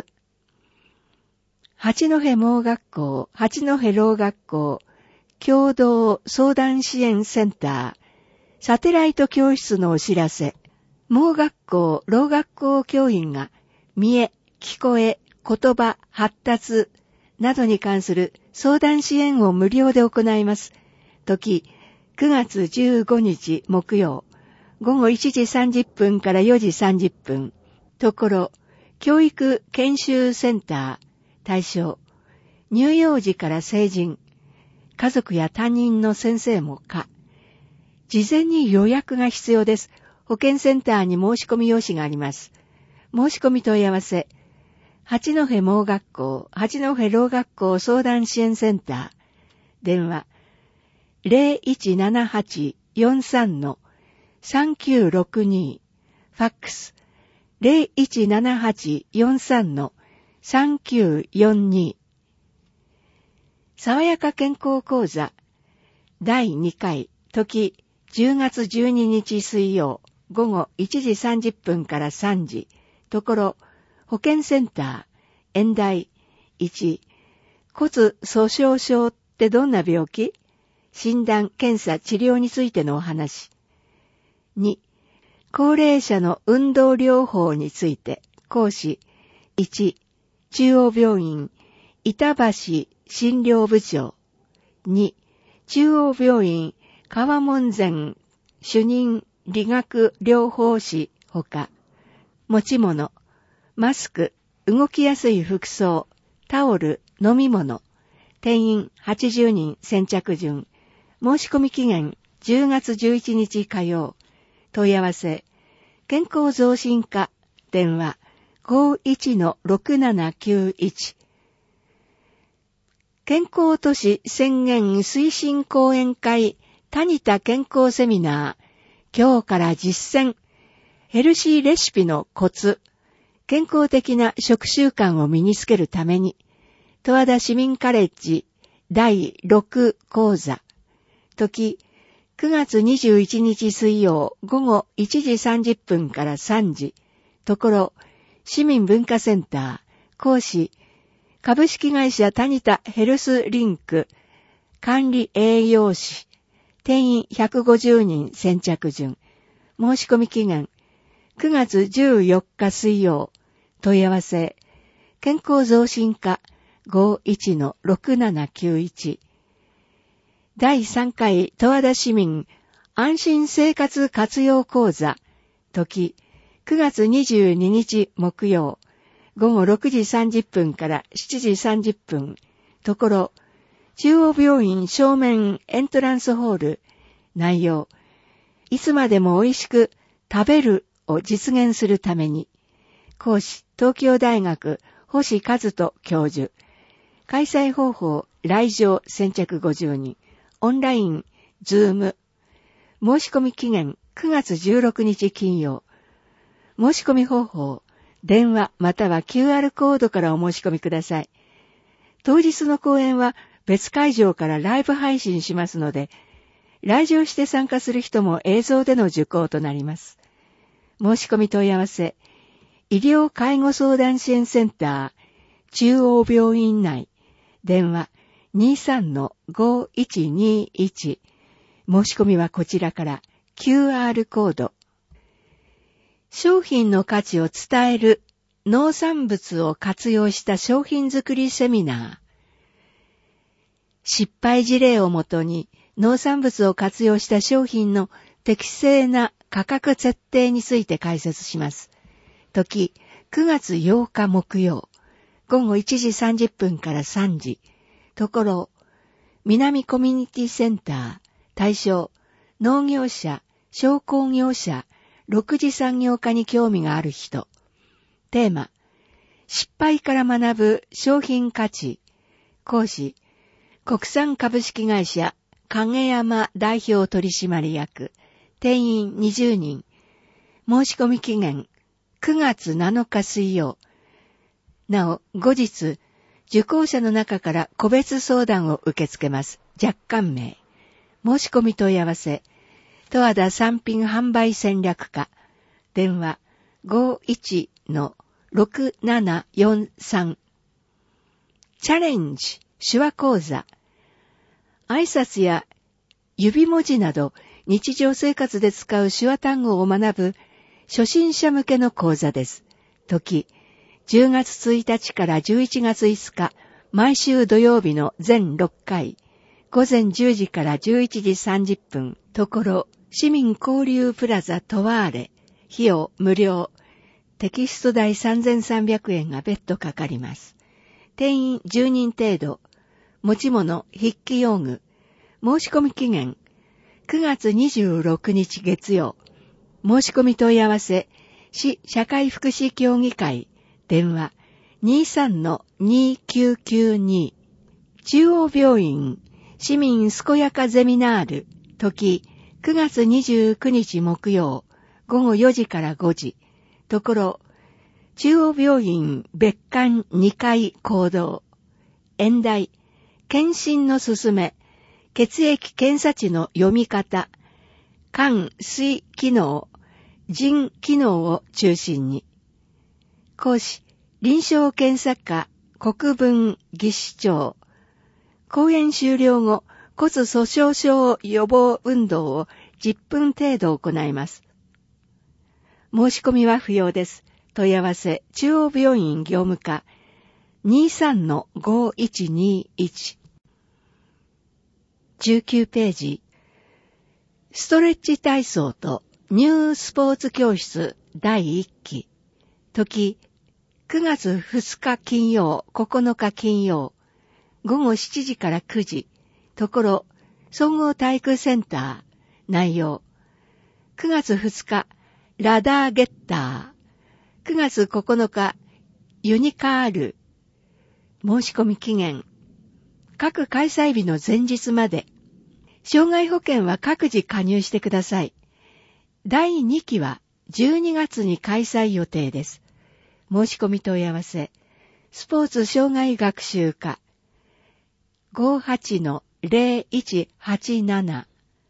八戸盲学校八戸ろう学校共同相談支援センターサテライト教室のお知らせ。盲学校ろう学校教員が見え、聞こえ、言葉、発達などに関する相談支援を無料で行います。時くがつじゅうごにち木曜ごごいちじさんじゅっぷんからよじさんじゅっぷん。ところ教育研修センター対象乳幼児から成人家族や担任の先生も可。事前に予約が必要です。保健センターに申し込み用紙があります。申し込み問い合わせ。八戸盲学校、八戸ろう学校相談支援センター。電話。ゼロいちななはちよんさんのさんきゅうろくに。ファックス。ゼロいちななはちよんさんのさんきゅうよんに。爽やか健康講座。だいにかい、時じゅうがつじゅうににち水曜。ごごいちじさんじゅっぷんからさんじ。ところ、保健センター、演題。いち、骨粗鬆症ってどんな病気？診断、検査、治療についてのお話。に、高齢者の運動療法について。講師。いち、中央病院、板橋診療部長。に、中央病院、川門前主任理学療法士ほか、持ち物、マスク、動きやすい服装、タオル、飲み物、定員はちじゅうにん先着順、申し込み期限じゅうがつじゅういちにち火曜、問い合わせ、健康増進課、電話 ごいちのろくななきゅういち、健康都市宣言推進講演会タニタ健康セミナー、今日から実践、ヘルシーレシピのコツ、健康的な食習慣を身につけるために、十和田市民カレッジだいろく講座、時くがつにじゅういちにち水曜ごごいちじさんじゅっぷんからさんじ、ところ市民文化センター、講師、株式会社タニタヘルスリンク、管理栄養士、定員ひゃくごじゅうにん先着順。申し込み期限くがつじゅうよっか水曜。問い合わせ。健康増進課 ごいちのろくななきゅういち。だいさんかい十和田市民安心生活活用講座。時くがつにじゅうににち木曜。ごごろくじさんじゅっぷんからしちじさんじゅっぷん。ところ中央病院正面エントランスホール。内容。いつまでも美味しく食べるを実現するために。講師、東京大学星和人教授。開催方法、来場先着ごじゅうにん。オンライン、ズーム。申し込み期限くがつじゅうろくにち金曜。申し込み方法、電話または キューアール コードからお申し込みください。当日の講演は別会場からライブ配信しますので、来場して参加する人も映像での受講となります。申し込み問い合わせ、医療介護相談支援センター、中央病院内、電話 にさんのごいちにいち、申し込みはこちらから キューアール コード。商品の価値を伝える農産物を活用した商品作りセミナー。失敗事例をもとに農産物を活用した商品の適正な価格設定について解説します。時、くがつようか木曜、ごごいちじさんじゅっぷんからさんじ、ところ、南コミュニティセンター、対象、農業者、商工業者、六次産業化に興味がある人。テーマ、失敗から学ぶ商品価値。講師、国産株式会社、影山代表取締役。定員にじゅうにん。申し込み期限、くがつなのか水曜。なお、後日、 受講者の中から個別相談を受け付けます。若干名。申し込み問い合わせ。十和田産品販売戦略課。電話 ごいちのろくななよんさん。チャレンジ手話講座。挨拶や指文字など日常生活で使う手話単語を学ぶ初心者向けの講座です。時、じゅうがつついたちからじゅういちがついつか、毎週土曜日の全ろっかい、午前じゅうじからじゅういちじさんじゅっぷん、ところ、市民交流プラザトワーレ、費用無料、テキスト代さんぜんさんびゃくえんが別途かかります。定員じゅうにん程度、持ち物、筆記用具、申し込み期限、くがつにじゅうろくにち月曜、申し込み問い合わせ、市社会福祉協議会、電話 にじゅうさんのにきゅうきゅうに。中央病院市民健やかゼミナール。時くがつにじゅうくにち木曜ごごよじからごじ。ところ中央病院別館にかい講堂。演題検診のすすめ。血液検査値の読み方。肝膵機能。腎機能を中心に。講師、臨床検査科国分技師長。講演終了後、骨粗鬆症予防運動をじゅっぷん程度行います。申し込みは不要です。問い合わせ、中央病院業務課 にじゅうさんのごいちにいち。じゅうきゅうページ。ストレッチ体操とニュースポーツ教室だいいっき。時、くがつふつか金曜、ここのか金曜、ごごしちじからくじ、ところ、総合体育センター、内容、くがつふつか、ラダーゲッター、くがつここのか、ユニカール、申し込み期限、各開催日の前日まで、障害保険は各自加入してください。だいにきはじゅうにがつに開催予定です。申し込み問い合わせ、スポーツ障害学習課 ごじゅうはちのぜろいちはちなな。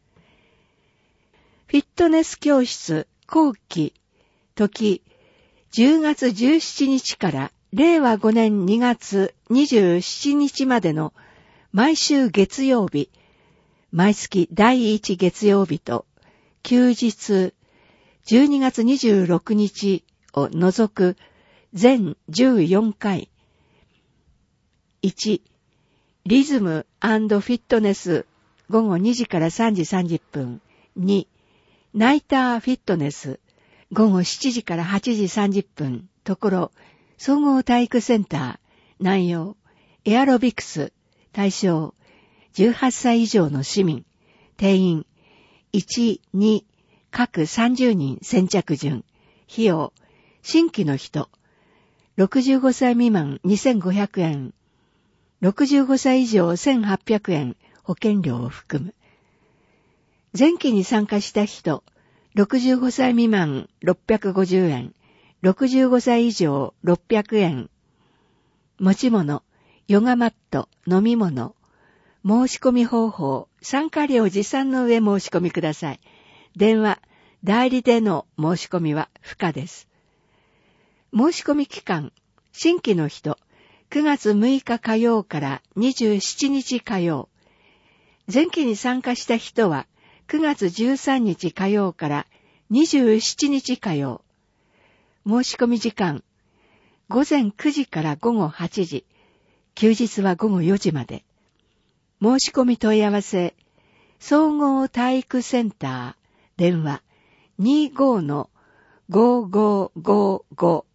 フィットネス教室後期、時じゅうがつじゅうしちにちかられいわごねんにがつにじゅうしちにちまでの毎週月曜日、毎月だいいち月曜日と休日じゅうにがつにじゅうろくにちを除く全じゅうよんかい。いち、リズム&フィットネスごごにじからさんじさんじゅっぷん。に、ナイターフィットネスごごしちじからはちじさんじゅっぷん。ところ、総合体育センター。内容、エアロビクス。対象、じゅうはっさい以上の市民。定員、いち、に、各さんじゅうにん先着順。費用、新規の人。ろくじゅうごさい未満にせんごひゃくえん。ろくじゅうごさい以上せんはっぴゃくえん。保険料を含む。前期に参加した人。ろくじゅうごさい未満ろっぴゃくごじゅうえん。ろくじゅうごさい以上ろっぴゃくえん。持ち物、ヨガマット、飲み物。申し込み方法、参加料持参の上申し込みください。電話、代理での申し込みは不可です。申し込み期間、新規の人、くがつむいか火曜からにじゅうしちにち火曜。前期に参加した人は、くがつじゅうさんにち火曜からにじゅうしちにち火曜。申し込み時間、ごぜんくじからごごはちじ、休日はごごよじまで。申し込み問い合わせ、総合体育センター、電話 にじゅうごのごごごご。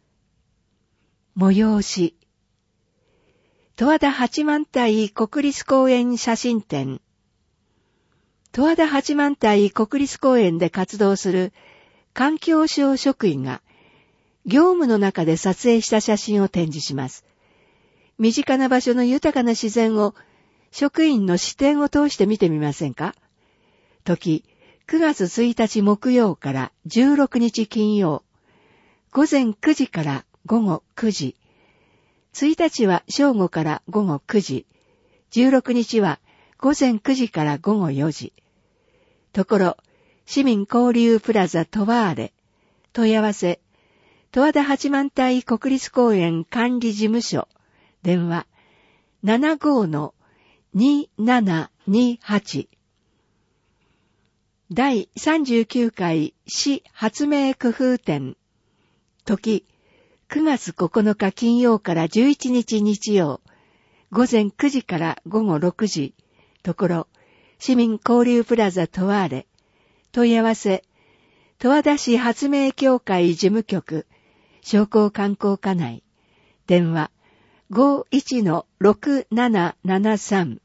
催し、十和田八幡平国立公園写真展。十和田八幡平国立公園で活動する環境省職員が業務の中で撮影した写真を展示します。身近な場所の豊かな自然を職員の視点を通して見てみませんか？時、くがつついたち木曜からじゅうろくにち金曜、ごぜんくじからごごくじ。 ついたちは正午から午後くじ、じゅうろくにちは午前くじから午後よじ。ところ、市民交流プラザトワーレ、問い合わせ、十和田八幡平国立公園管理事務所、電話 ななごー にーななにーはち。第さんじゅうきゅうかい市発明工夫展、時、くがつここのか金曜からじゅういちにち日曜、午前くじから午後ろくじ、ところ、市民交流プラザトワーレ、問い合わせ、十和田市発明協会事務局、商工観光課内、電話 ごーいちのろくななななさん。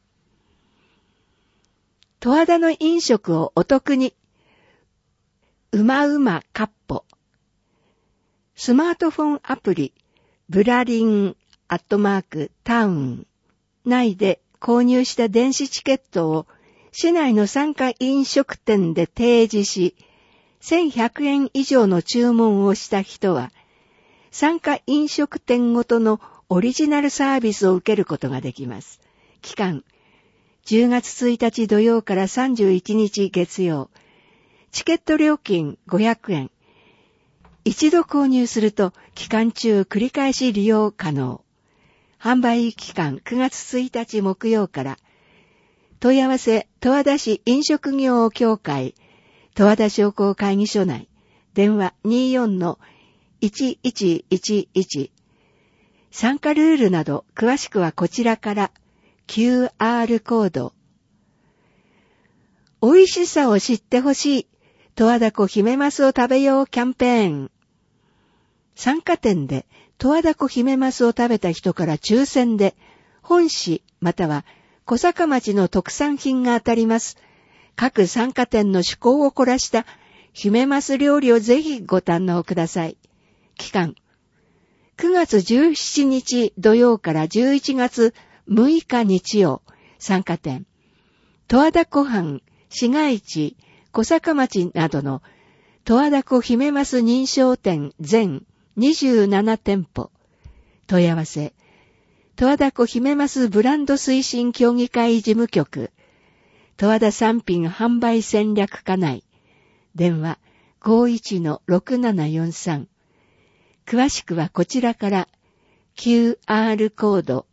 十和田の飲食をお得に、うまうまかっぽ。スマートフォンアプリ、ブラリンアットマークタウン内で購入した電子チケットを市内の参加飲食店で提示し、せんひゃくえん以上の注文をした人は、参加飲食店ごとのオリジナルサービスを受けることができます。期間、じゅうがつついたち土曜からさんじゅういちにち月曜。チケット料金ごひゃくえん。一度購入すると期間中繰り返し利用可能。販売期間くがつついたち木曜から。問い合わせ十和田市飲食業協会十和田商工会議所内。電話 にーよんのいちいちいちいち。参加ルールなど詳しくはこちらから。キューアール コード。美味しさを知ってほしい。十和田湖姫マスを食べようキャンペーン。参加店で十和田湖姫マスを食べた人から抽選で本市または小坂町の特産品が当たります。各参加店の趣向を凝らした姫マス料理をぜひご堪能ください。期間、くがつじゅうしちにち土曜からじゅういちがつむいか日曜、参加店、十和田湖畔、市街地、小坂町などの十和田湖姫マス認証店全にじゅうななてんぽ、問い合わせ、十和田湖姫マスブランド推進協議会事務局、十和田産品販売戦略課内、電話 ごーいちのろくななよんさん。詳しくはこちらから キューアール コード。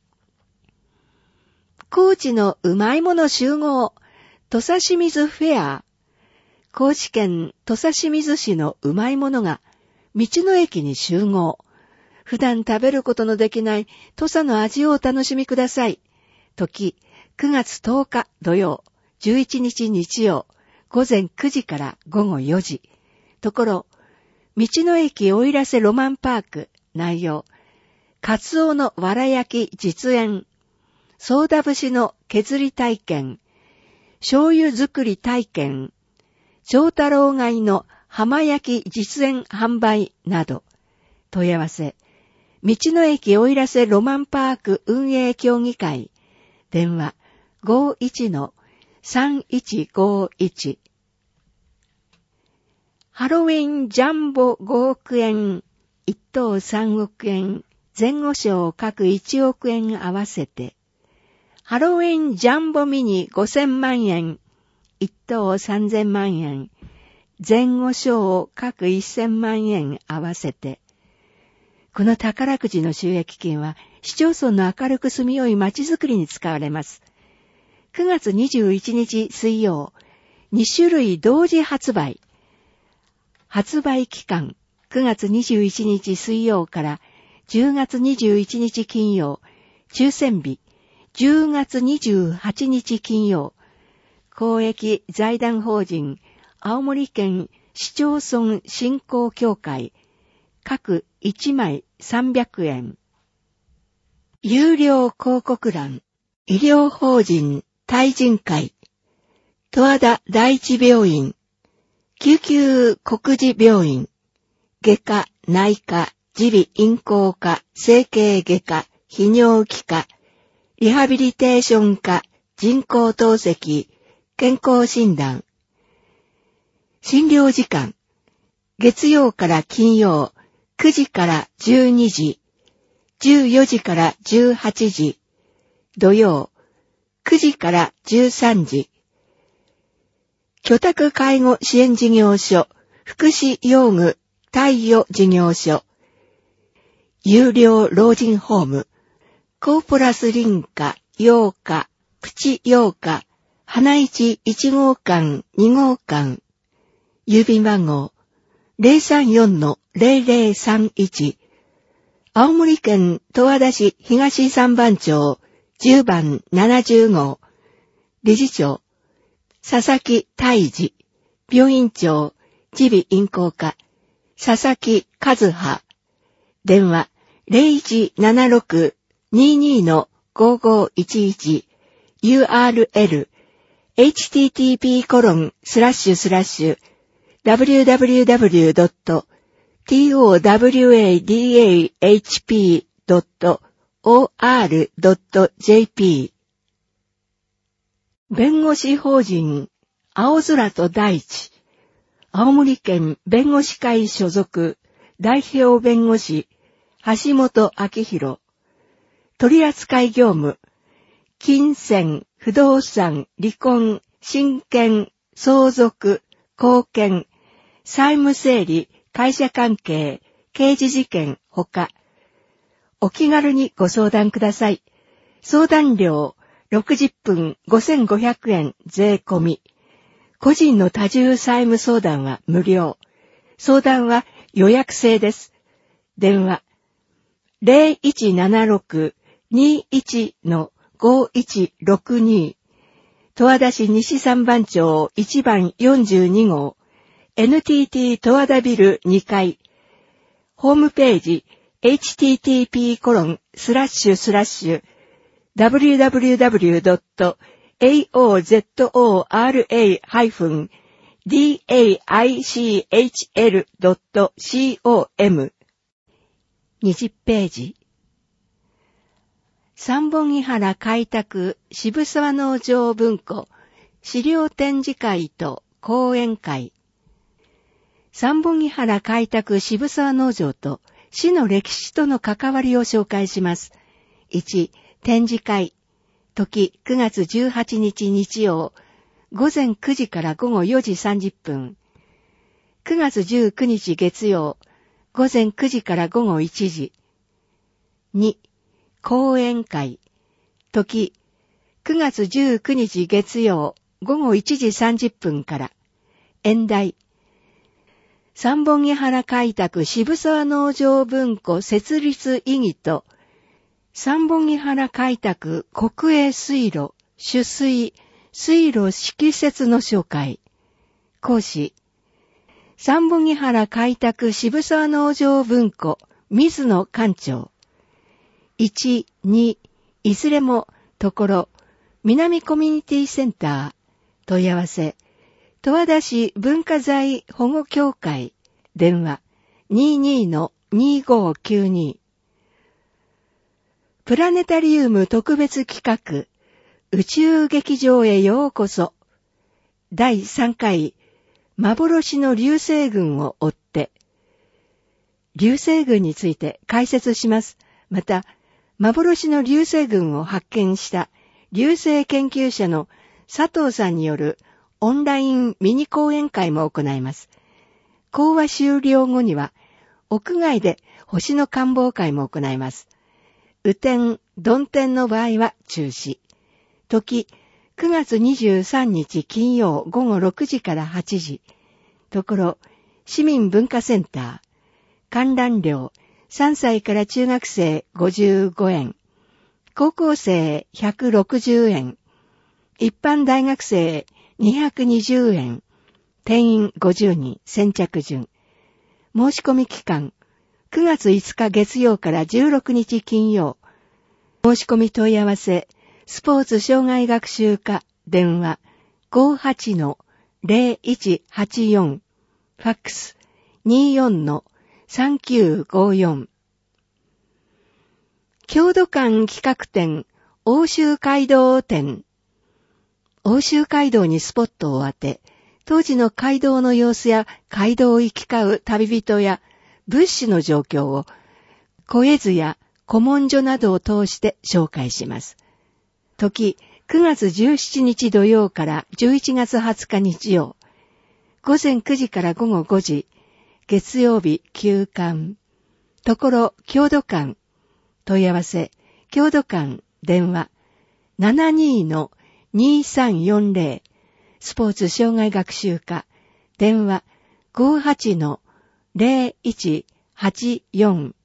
高知のうまいもの集合、土佐清水フェア。高知県土佐清水市のうまいものが道の駅に集合。普段食べることのできない土佐の味をお楽しみください。時、くがつとおか土曜、じゅういちにち日曜、午前くじから午後よじ。ところ、道の駅奥入瀬ロマンパーク、内容、カツオのわら焼き実演、ソーダ節の削り体験、醤油作り体験、長太郎貝の浜焼き実演販売など、問い合わせ、道の駅奥入瀬ロマンパーク運営協議会、電話 ごーいちのさんいちごいち。ハロウィンジャンボごおくえん、一等さんおくえん、前後賞各いちおくえん合わせて、ハロウィンジャンボミニごせんまんえん、一等さんぜんまんえん、前後賞各せんまんえん合わせて、この宝くじの収益金は市町村の明るく住みよい街づくりに使われます。くがつにじゅういちにち水曜、にしゅるい同時発売。発売期間、くがつにじゅういちにち水曜からじゅうがつにじゅういちにち金曜、抽選日、じゅうがつにじゅうはちにち金曜、公益財団法人青森県市町村振興協会、各いちまいさんびゃくえん。有料広告欄、医療法人対人会、十和田第一病院、救急国事病院、外科、内科、耳鼻咽喉科、整形外科、泌尿器科、リハビリテーション科、人工透析、健康診断。診療時間、月曜から金曜、くじからじゅうにじ、 じゅうよじからじゅうはちじ、土曜、くじからじゅうさんじ、居宅介護支援事業所、福祉用具貸与事業所、有料老人ホーム、コーポラス林家、洋家、プチ洋家、花市いち号館、に号館、郵便番号 ゼロさんよんのゼロゼロさんいち、青森県十和田市東三番町じゅうばんななじゅう号、理事長、佐々木大治、病院長、耳鼻咽喉科、佐々木和葉、電話 ゼロいちななろくににのごごいちいち、ユーアールエル、エイチティーティーピーコロンスラッシュスラッシュ ダブリューダブリューダブリュードットトワダップドットオーアールドットジェーピー 弁護士法人青空と大地、青森県弁護士会所属代表弁護士橋本明宏、取扱業務、金銭、不動産、離婚、親権、相続、後見、債務整理、会社関係、刑事事件ほか、お気軽にご相談ください。相談料ろくじゅっぷんごせんごひゃくえん税込み。個人の多重債務相談は無料。相談は予約制です。電話ゼロいちななろくにいちのごいちろくに、十和田市西三番町いちばんよんじゅうに号、エヌティーティー 十和田ビルにかい、ホームページ エイチティーティーピーコロンスラッシュスラッシュ ダブリューダブリューダブリュードットエーオーゼットオーアールエーハイフンディーエーアイシーエイチエルドットコム にじゅっページ。三本木原開拓渋沢農場文庫資料展示会と講演会。三本木原開拓渋沢農場と市の歴史との関わりを紹介します。いち、展示会。時くがつじゅうはちにち日曜、午前くじから午後よじさんじゅっぷん。くがつじゅうくにち月曜、午前くじから午後いちじ。に、講演会。時くがつじゅうくにち月曜、午後いちじさんじゅっぷんから。演題。三本木原開拓渋沢農場文庫設立意義と、三本木原開拓国営水路、取水、水路敷設の紹介。講師。三本木原開拓渋沢農場文庫、水野館長。いち、に、いずれも、ところ、南コミュニティセンター、問い合わせ。十和田市文化財保護協会、電話 にじゅうにのにごきゅうに。プラネタリウム特別企画、宇宙劇場へようこそ。だいさんかい、幻の流星群を追って。流星群について解説します。また、幻の流星群を発見した流星研究者の佐藤さんによるオンラインミニ講演会も行います。講話終了後には、屋外で星の観望会も行います。雨天、曇天の場合は中止。時、くがつにじゅうさんにち金曜午後ろくじからはちじ。ところ、市民文化センター。観覧料、さんさいから中学生ごじゅうごえん。高校生ひゃくろくじゅうえん。一般大学生にひゃくにじゅうえん。定員ごじゅうにん、先着順。申し込み期間、くがついつか月曜からじゅうろくにち金曜。申し込み問い合わせ、スポーツ障害学習課、電話 ごはちのゼロいちはちよん、ファックス にじゅうよんのさんきゅうごよん。郷土館企画展、奥州街道展。奥州街道にスポットを当て、当時の街道の様子や街道を行き交う旅人や物資の状況を、小絵図や古文書などを通して紹介します。時、くがつじゅうしちにち土曜からじゅういちがつはつか日曜、午前くじからごごごじ、月曜日休館。ところ、郷土館。問い合わせ、郷土館、電話、ななにーのにさんよんぜろ、スポーツ障害学習課、電話、ごはちのぜろいちはちよん。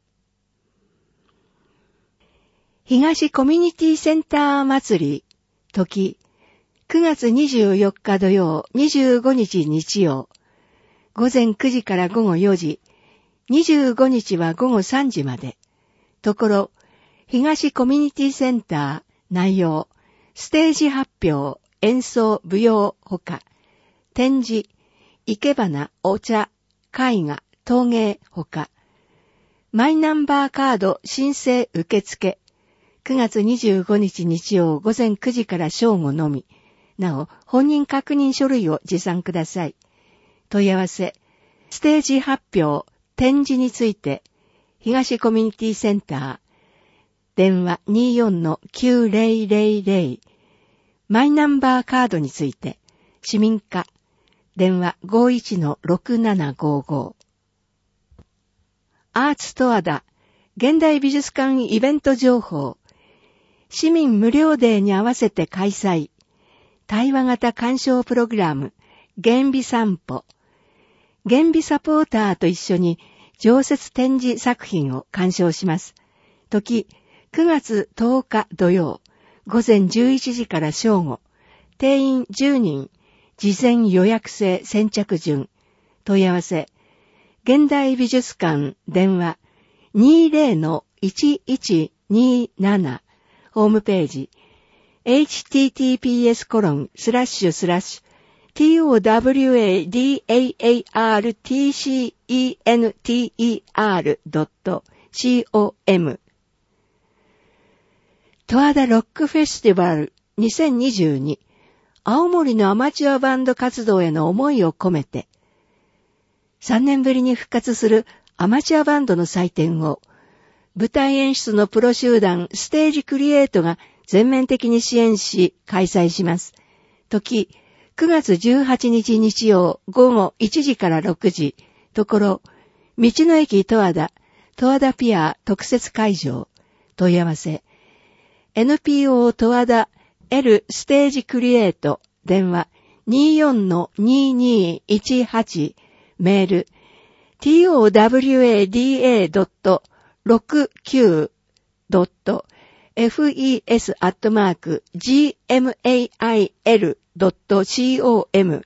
東コミュニティセンター祭り、時、くがつにじゅうよっか土曜、にじゅうごにち日曜、午前くじからごごよじ、にじゅうごにちはごごさんじまで。ところ、東コミュニティセンター、内容、ステージ発表、演奏、舞踊、ほか、展示、生け花、お茶、絵画、陶芸、ほか、マイナンバーカード申請受付、くがつにじゅうごにち日曜午前くじから正午のみ。なお、本人確認書類を持参ください。問い合わせ、ステージ発表、展示について、東コミュニティセンター、電話 にじゅうよんのきゅうぜろぜろぜろ、マイナンバーカードについて、市民課、電話 ごじゅういちのろくななごご。アーツ十和田、現代美術館イベント情報、市民無料デーに合わせて開催。対話型鑑賞プログラム、原美散歩。原美サポーターと一緒に常設展示作品を鑑賞します。時、くがつとおか土曜、午前じゅういちじから正午。定員じゅうにん、事前予約制先着順。問い合わせ、現代美術館電話 にじゅうのいちいちになな。ホームページ エイチティーティーピーエスコロンスラッシュスラッシュ トワダーテセンター ドット コム 十和田ロックフェスティバルにせんにじゅうに、青森のアマチュアバンド活動への思いを込めて、さんねんぶりに復活するアマチュアバンドの祭典を舞台演出のプロ集団ステージクリエイトが全面的に支援し開催します。時、くがつじゅうはちにち日曜午後いちじからろくじ。ところ、道の駅十和田、十和田ピア特設会場。問い合わせ、エヌピーオー 十和田 L ステージクリエイト電話 にじゅうよんのににいちはち メール トワダー ドット ろくきゅう ドット フイーエス アットマーク ジーエムエーアイエル ドット コム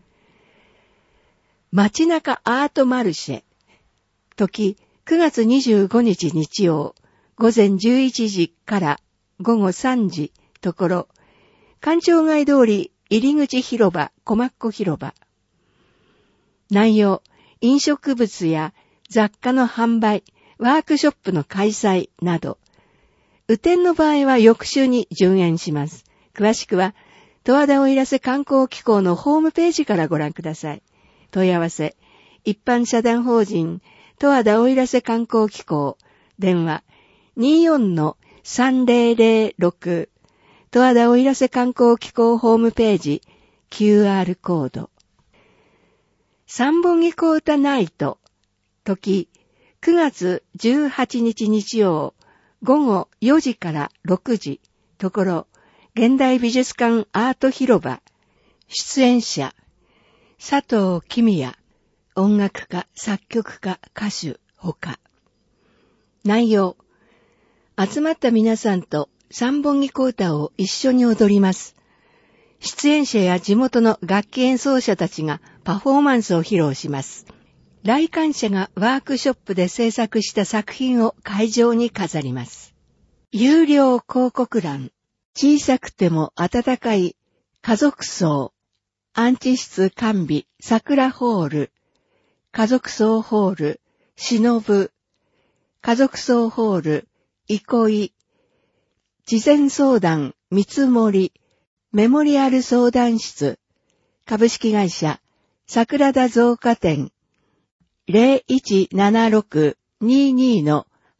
街中アートマルシェ時くがつにじゅうごにち日曜午前じゅういちじからごごさんじ。ところ官庁街通り入口広場小松子広場。内容、飲食物や雑貨の販売、ワークショップの開催など、雨天の場合は翌週に順延します。詳しくは、十和田奥入瀬観光機構のホームページからご覧ください。問い合わせ、一般社団法人、十和田奥入瀬観光機構、電話、にじゅうよんのさんぜろぜろろく、十和田奥入瀬観光機構ホームページ、キューアール コード。三本木小唄ナイト、時、くがつじゅうはちにち日曜、午後よじからろくじ、ところ、現代美術館アート広場、出演者、佐藤公也、音楽家、作曲家、歌手、ほか。内容、集まった皆さんと三本木小唄を一緒に踊ります。出演者や地元の楽器演奏者たちがパフォーマンスを披露します。来館者がワークショップで制作した作品を会場に飾ります。有料広告欄、小さくても温かい家族葬、安置室完備、桜ホール、家族葬ホール、忍ぶ、家族葬ホール、憩い、事前相談、見積もり、メモリアル相談室、株式会社、桜田造花店、ゼロいちななろくにーにーの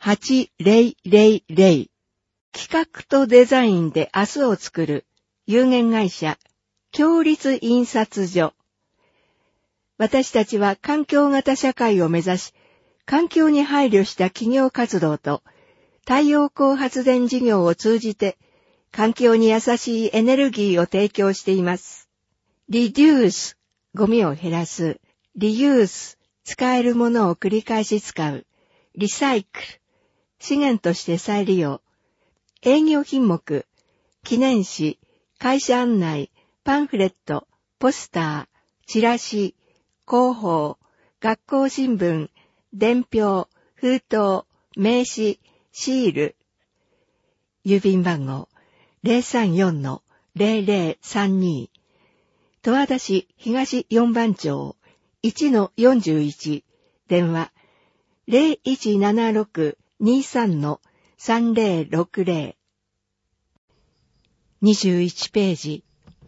はちぜろぜろぜろ。企画とデザインで明日を作る有限会社共立印刷所。私たちは環境型社会を目指し、環境に配慮した企業活動と太陽光発電事業を通じて環境に優しいエネルギーを提供しています。リデュース、ゴミを減らす。リユース、使えるものを繰り返し使う。リサイクル、資源として再利用。営業品目、記念誌、会社案内、パンフレット、ポスター、チラシ、広報、学校新聞、伝票、封筒、名刺、シール。郵便番号 ゼロさんよんのゼロゼロさんに。十和田市東四番町 いちのよんじゅういち。電話 ゼロいちななろくにさんのさんぜろろくぜろ。にじゅういちページ。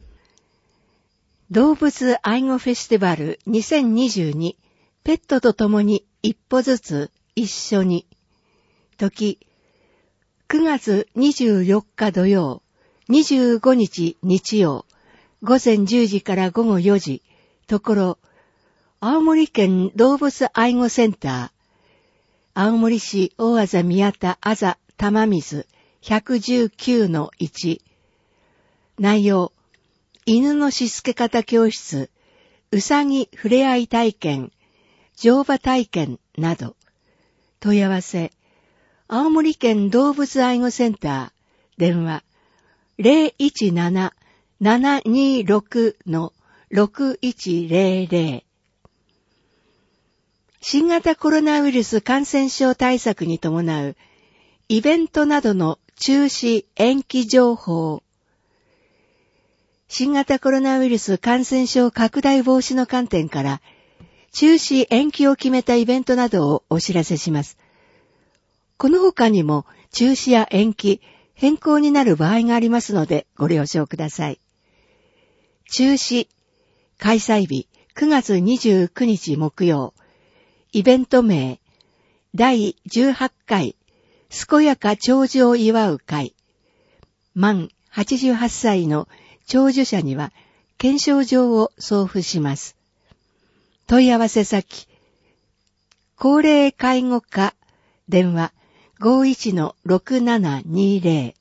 動物愛護フェスティバルにせんにじゅうに。ペットと共に一歩ずつ一緒に。時、くがつにじゅうよっか土曜、にじゅうごにち日曜、午前じゅうじから午後よじ、ところ、青森県動物愛護センター、青森市大字宮田あざ玉水 ひゃくじゅうきゅうのいち。内容、犬のしつけ方教室、うさぎふれあい体験、乗馬体験など。問い合わせ、青森県動物愛護センター、電話、ゼロいちなな ななにろくのろくいちぜろぜろ。新型コロナウイルス感染症対策に伴うイベントなどの中止延期情報。新型コロナウイルス感染症拡大防止の観点から中止延期を決めたイベントなどをお知らせします。この他にも中止や延期、変更になる場合がありますのでご了承ください。中止、開催日くがつにじゅうくにち木曜。イベント名、だいじゅうはちかい、健やか長寿を祝う会。満はちじゅうはっさいの長寿者には顕彰状を送付します。問い合わせ先、高齢介護課、電話 ごいちのろくななにぜろ。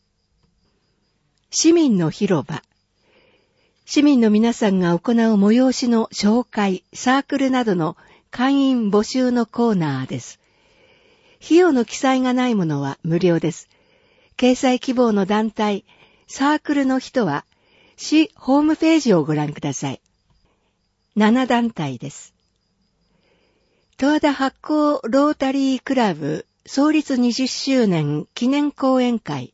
市民の広場。市民の皆さんが行う催しの紹介、サークルなどの会員募集のコーナーです。費用の記載がないものは無料です。掲載希望の団体、サークルの人は、市ホームページをご覧ください。なな団体です。十和田発酵ロータリークラブ創立にじゅっしゅうねん記念講演会。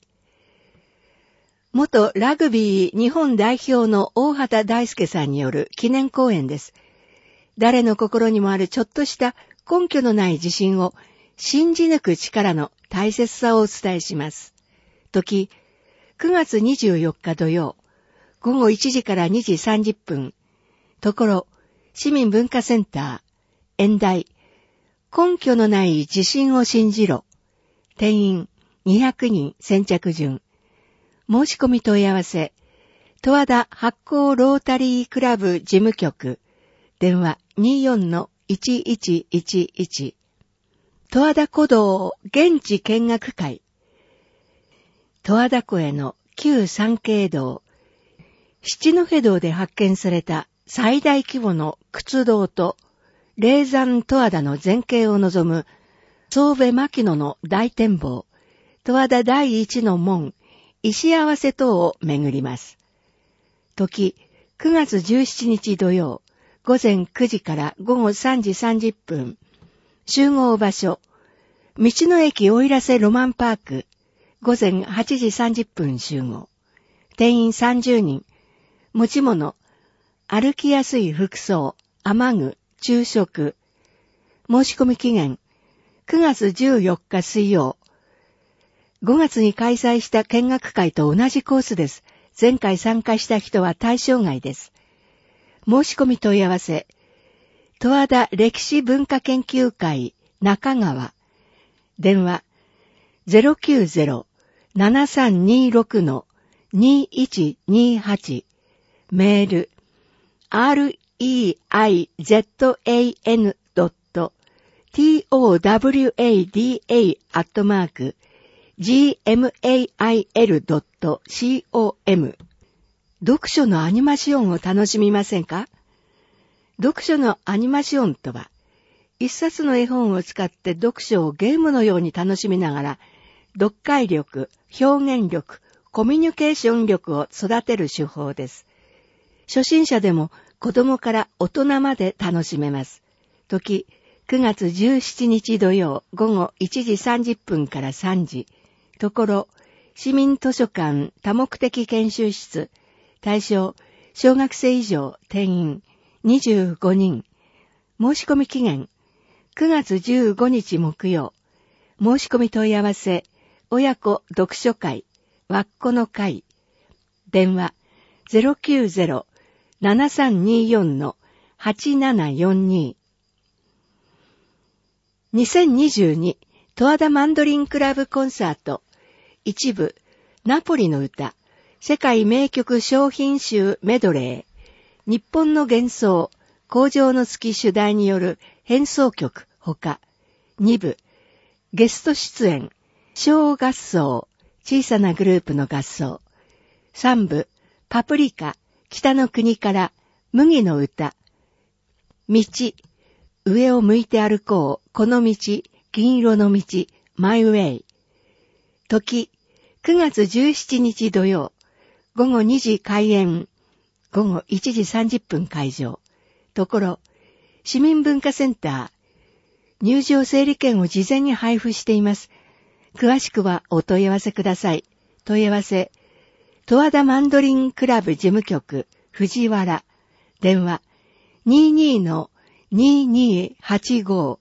元ラグビー日本代表の大畑大輔さんによる記念講演です。誰の心にもあるちょっとした根拠のない自信を信じ抜く力の大切さをお伝えします。時、くがつにじゅうよっか土曜、ごごいちじからにじさんじゅっぷん。ところ、市民文化センター、演題、根拠のない自信を信じろ。定員にひゃくにん先着順。申し込み問い合わせ、十和田発酵ロータリークラブ事務局、電話 にじゅうよんのいちいちいちいち。十和田古道現地見学会。十和田湖への旧参詣道、七戸道で発見された最大規模の掘道と、霊山十和田の全景を望む、宗部牧野の大展望、十和田第一の門、石合わせ等を巡ります。時、くがつじゅうしちにち土曜、ごぜんくじからごごさんじさんじゅっぷん。集合場所、道の駅奥入瀬ロマンパーク、ごぜんはちじさんじゅっぷん集合。定員さんじゅうにん。持ち物、歩きやすい服装、雨具、昼食。申し込み期限、くがつじゅうよっか水曜。ごがつに開催した見学会と同じコースです。前回参加した人は対象外です。申し込み問い合わせ、十和田歴史文化研究会中川電話 ゼロきゅうゼロ ななさんにろく にいちにはち メール アールイーアイゼットエーエヌドットトワダ アットマーク ジーエムエーアイエルドットコム 読書のアニマションを楽しみませんか？読書のアニマションとは、一冊の絵本を使って読書をゲームのように楽しみながら、読解力、表現力、コミュニケーション力を育てる手法です。初心者でも子供から大人まで楽しめます。時、くがつじゅうしちにち土曜午後いちじさんじゅっぷんからさんじ。ところ、市民図書館多目的研修室、対象、小学生以上定員にじゅうごにん。申し込み期限、くがつじゅうごにち木曜。申し込み問い合わせ、親子読書会、わっこの会。電話 ゼロきゅうゼロ ななさんによん はちななよんに。にせんにじゅうに十和田マンドリンクラブコンサート。一部、ナポリの歌、世界名曲商品集メドレー。日本の幻想、荒城の月主題による変奏曲ほか。二部、ゲスト出演、小合奏、小さなグループの合奏。三部、パプリカ、北の国から麦の歌。道、上を向いて歩こう、この道、銀色の道、マイウェイ。時、くがつじゅうしちにち土曜、午後にじ開演、午後いちじさんじゅっぷん会場。ところ、市民文化センター、入場整理券を事前に配布しています。詳しくはお問い合わせください。問い合わせ、十和田マンドリンクラブ事務局、藤原、電話、にじゅうにのにじゅうにはちご。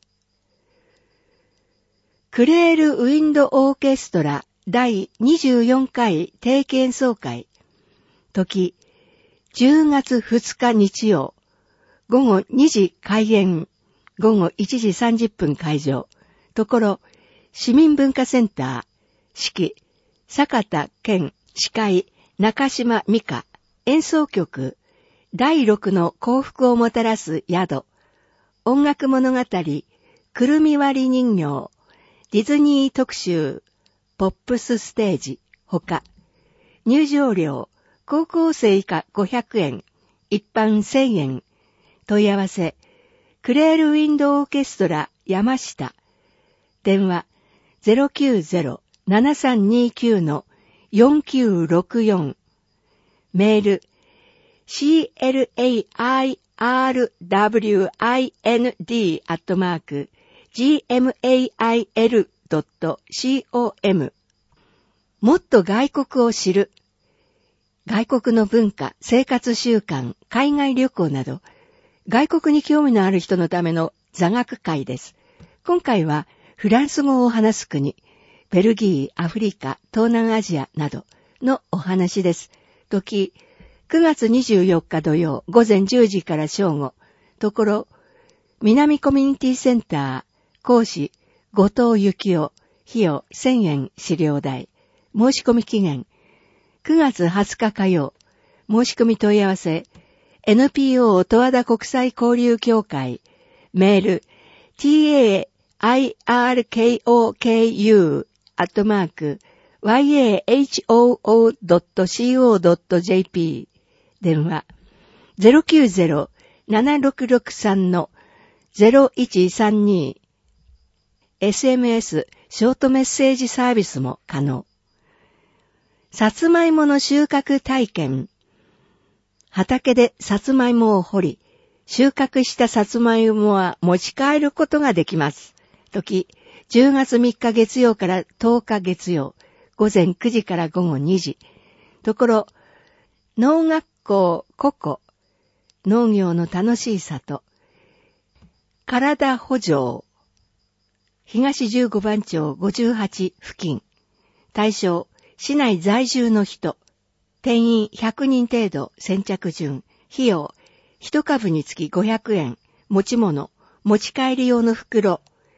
クレールウィンドオーケストラだいにじゅうよんかい定期演奏会。時、じゅうがつふつか日曜、午後にじ開演、午後いちじさんじゅっぷん会場。ところ、市民文化センター、指揮、坂田健、司会、中島美香、演奏曲、だいろくの幸福をもたらす宿、音楽物語、くるみ割り人形、ディズニー特集、ポップスステージ、ほか。入場料、高校生以下ごひゃくえん、一般せんえん。問い合わせ、クレールウィンドオーケストラ山下。電話 ゼロきゅうゼロ ななさんにきゅう よんきゅうろくよん。メール シーエルエーアイアールダブリューアイエヌディー アットマーク ジーエムエーアイエルドットコム。もっと外国を知る。外国の文化、生活習慣、海外旅行など、外国に興味のある人のための座学会です。今回はフランス語を話す国、ベルギー、アフリカ、東南アジアなどのお話です。時、くがつにじゅうよっか土曜午前じゅうじから正午。ところ、南コミュニティセンター、講師、後藤幸雄、費用せんえん資料代。申し込み期限、くがつはつか火曜。申し込み問い合わせ、エヌピーオー 十和田国際交流協会、メール、ティーエーアイアールケーオーケーユー アットマーク、ワイエーエイチオーオードットシーオードットジェーピー。電話、ゼロきゅうゼロ ななろくろくさん ゼロいちさんに。エスエムエス、ショートメッセージサービスも可能。さつまいもの収穫体験。畑でさつまいもを掘り、収穫したさつまいもは持ち帰ることができます。時、じゅうがつみっか月曜からとおか月曜、午前くじから午後にじ。ところ、農学校ココ、農業の楽しい里、体補助、東じゅうごばん町ごじゅうはち付近、対象、市内在住の人、定員ひゃくにん程度先着順、費用、一株につきごひゃくえん、持ち物、持ち帰り用の袋、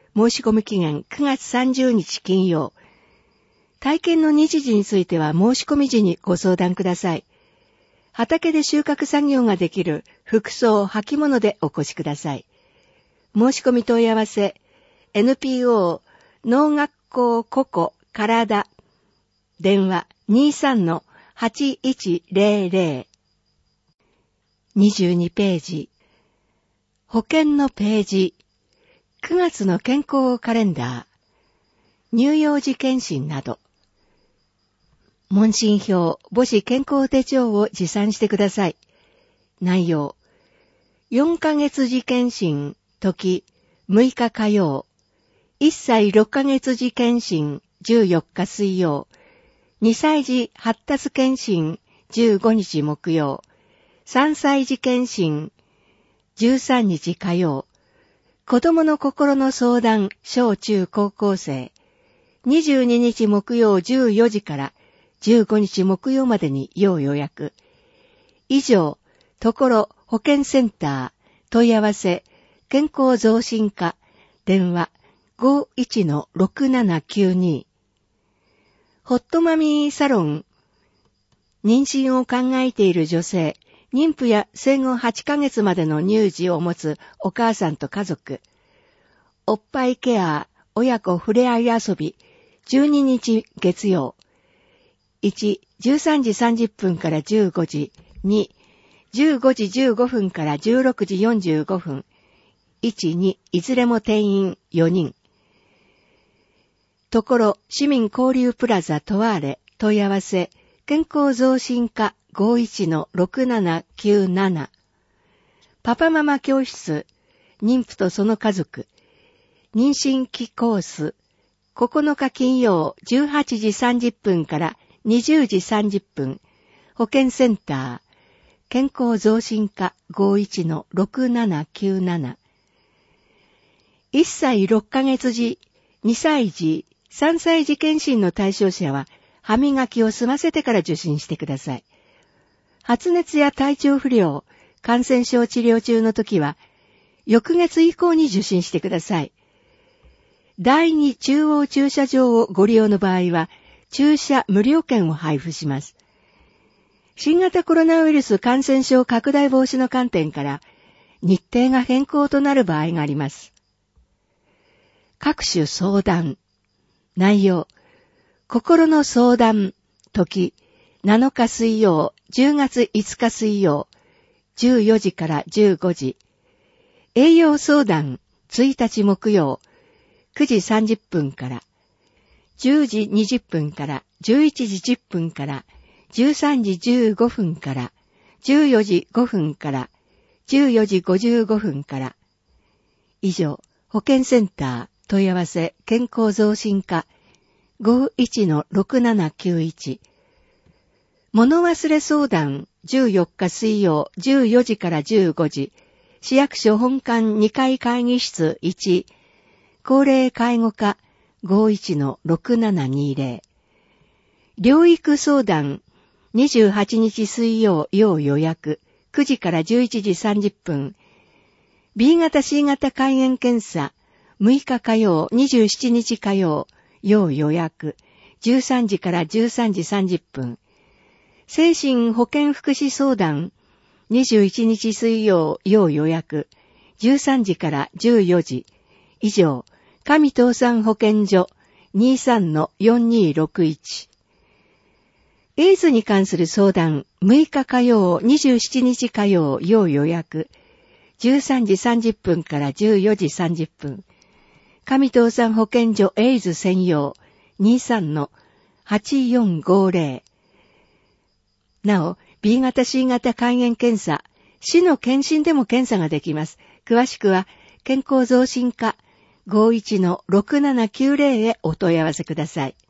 申し込み期限くがつさんじゅうにち金曜。体験の日時については申し込み時にご相談ください。畑で収穫作業ができる服装、履物でお越しください。申し込み問い合わせ、エヌピーオー 農学校ココ体、電話 にじゅうさんのはちいちゼロゼロ。にじゅうにページ。保険のページ。くがつの健康カレンダー。乳幼児検診など。問診票、母子健康手帳を持参してください。内容。よんかげつ時検診、時、むいか火曜。いっさいろっかげつ時検診、じゅうよっか水曜。にさい児発達検診、じゅうごにち木曜。さんさい児検診、じゅうさんにち火曜。子供の心の相談、小中高校生。にじゅうににち木曜じゅうよじからじゅうごにち木曜までに要予約。以上、ところ保健センター、問い合わせ、健康増進課、電話 ごいちのろくななきゅうに。ホットマミーサロン、妊娠を考えている女性、妊婦や生後はちかげつまでの乳児を持つお母さんと家族、おっぱいケア、親子ふれあい遊び、じゅうににち月曜。いち、じゅうさんじさんじゅっぷんからじゅうごじ。に、じゅうごじじゅうごふんからじゅうろくじよんじゅうごふん。いち、に、いずれも定員よにん。ところ、市民交流プラザとわーれ、問い合わせ、健康増進課 ごいちのろくななきゅうなな。パパママ教室、妊婦とその家族、妊娠期コース、ここのか金曜じゅうはちじさんじゅっぷんからにじゅうじさんじゅっぷん、保健センター、健康増進課 ごいちのろくななきゅうなな。いっさいろっかげつ児、にさい児、さんさい児検診の対象者は、歯磨きを済ませてから受診してください。発熱や体調不良、感染症治療中の時は、翌月以降に受診してください。第二中央駐車場をご利用の場合は、駐車無料券を配布します。新型コロナウイルス感染症拡大防止の観点から、日程が変更となる場合があります。各種相談。内容。心の相談。時。なのか水曜、じゅうがついつか水曜。じゅうよじからじゅうごじ。栄養相談。ついたち木曜。くじさんじゅっぷんから。じゅうじにじゅっぷんから。じゅういちじじゅっぷんから。じゅうさんじじゅうごふんから。じゅうよじごふんから。じゅうよじごじゅうごふんから。以上、保健センター。問い合わせ、健康増進課 ごいちのろくななきゅういち。物忘れ相談じゅうよっか水曜じゅうよじからじゅうごじ。市役所本館にかい会議室いち。高齢介護課 ごいちのろくななにゼロ。療育相談にじゅうはちにち水曜要予約くじからじゅういちじさんじゅっぷん。ビー 型 シー 型肝炎検査むいか火曜、にじゅうしちにち火曜、要予約、じゅうさんじからじゅうさんじさんじゅっぷん。精神保健福祉相談、にじゅういちにち水曜、要予約、じゅうさんじからじゅうよじ。以上、上東山保健所 にじゅうさんのよんにーろくいち。エイズに関する相談、むいか火曜、にじゅうしちにち火曜、要予約、じゅうさんじさんじゅっぷんからじゅうよじさんじゅっぷん。上東山保健所エイズ専用 にじゅうさんのはちよんごゼロ。なお、ビー 型 シー 型肝炎検査、市の検診でも検査ができます。詳しくは、健康増進課 ごいちのろくななきゅうゼロ へお問い合わせください。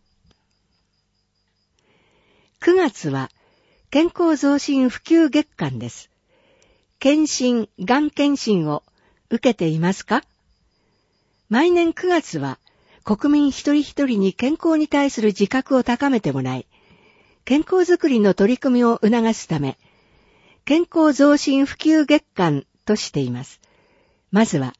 くがつは、健康増進普及月間です。検診、がん検診を受けていますか？毎年くがつは国民一人一人に健康に対する自覚を高めてもらい、健康づくりの取り組みを促すため、健康増進普及月間としています。まずは、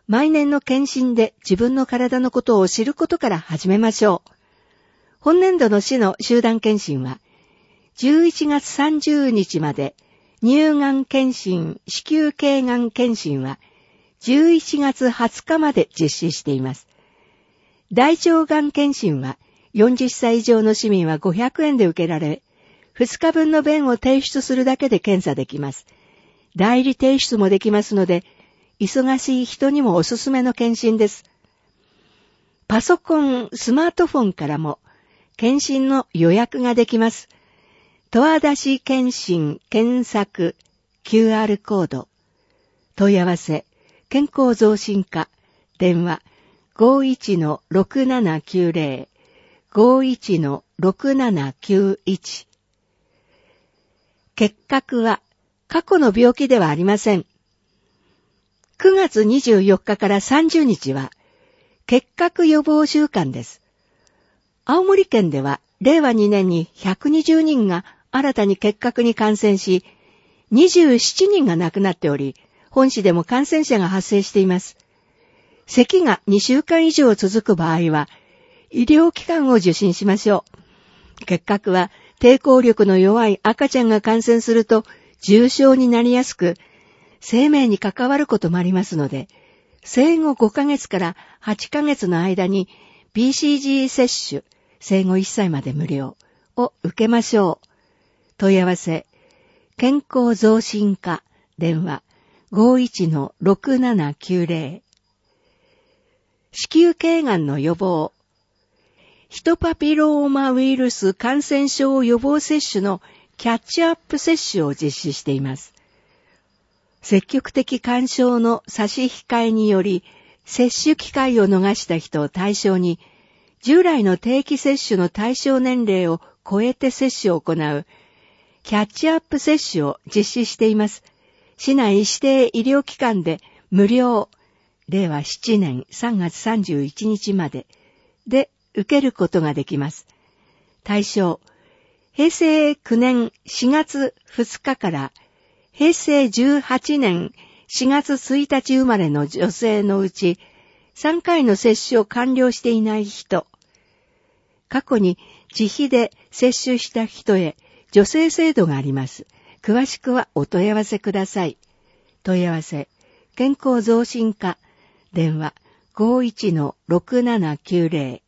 毎年の検診で自分の体のことを知ることから始めましょう。本年度の市の集団検診は、じゅういちがつさんじゅうにちまで、乳がん検診、子宮頸がん検診は、じゅういちがつはつかまで実施しています。大腸がん検診は、よんじゅっさい以上の市民はごひゃくえんで受けられ、ふつかぶんの便を提出するだけで検査できます。代理提出もできますので、忙しい人にもおすすめの検診です。パソコン、スマートフォンからも、検診の予約ができます。十和田市検診検索 キューアール コード。問い合わせ、健康増進課、電話 ごいちのろくななきゅうぜろ ごいちのろくななきゅういち。結核は過去の病気ではありません。くがつにじゅうよっかからさんじゅうにちは結核予防週間です。青森県ではれいわにねんにひゃくにじゅうにんが新たに結核に感染し、にじゅうななにんが亡くなっており、本市でも感染者が発生しています。咳がにしゅうかん以上続く場合は、医療機関を受診しましょう。結核は抵抗力の弱い赤ちゃんが感染すると重症になりやすく、生命に関わることもありますので、生後ごかげつからはちかげつの間に ビーシージー 接種、生後いっさいまで無料を受けましょう。問い合わせ、健康増進課、電話 ごいちのろくななきゅうぜろ。子宮頸がんの予防、ヒトパピローマウイルス感染症予防接種のキャッチアップ接種を実施しています。積極的干渉の差し控えにより、接種機会を逃した人を対象に、従来の定期接種の対象年齢を超えて接種を行う、キャッチアップ接種を実施しています。市内指定医療機関で無料、れいわななねんさんがつさんじゅういちにちまでで受けることができます。対象、へいせいきゅうねんしがつふつかからへいせいじゅうはちねんしがつついたち生まれの女性のうちさんかいの接種を完了していない人、過去に自費で接種した人へ助成制度があります。詳しくはお問い合わせください。問い合わせ、健康増進課、電話 ごいちのろくななきゅうぜろ。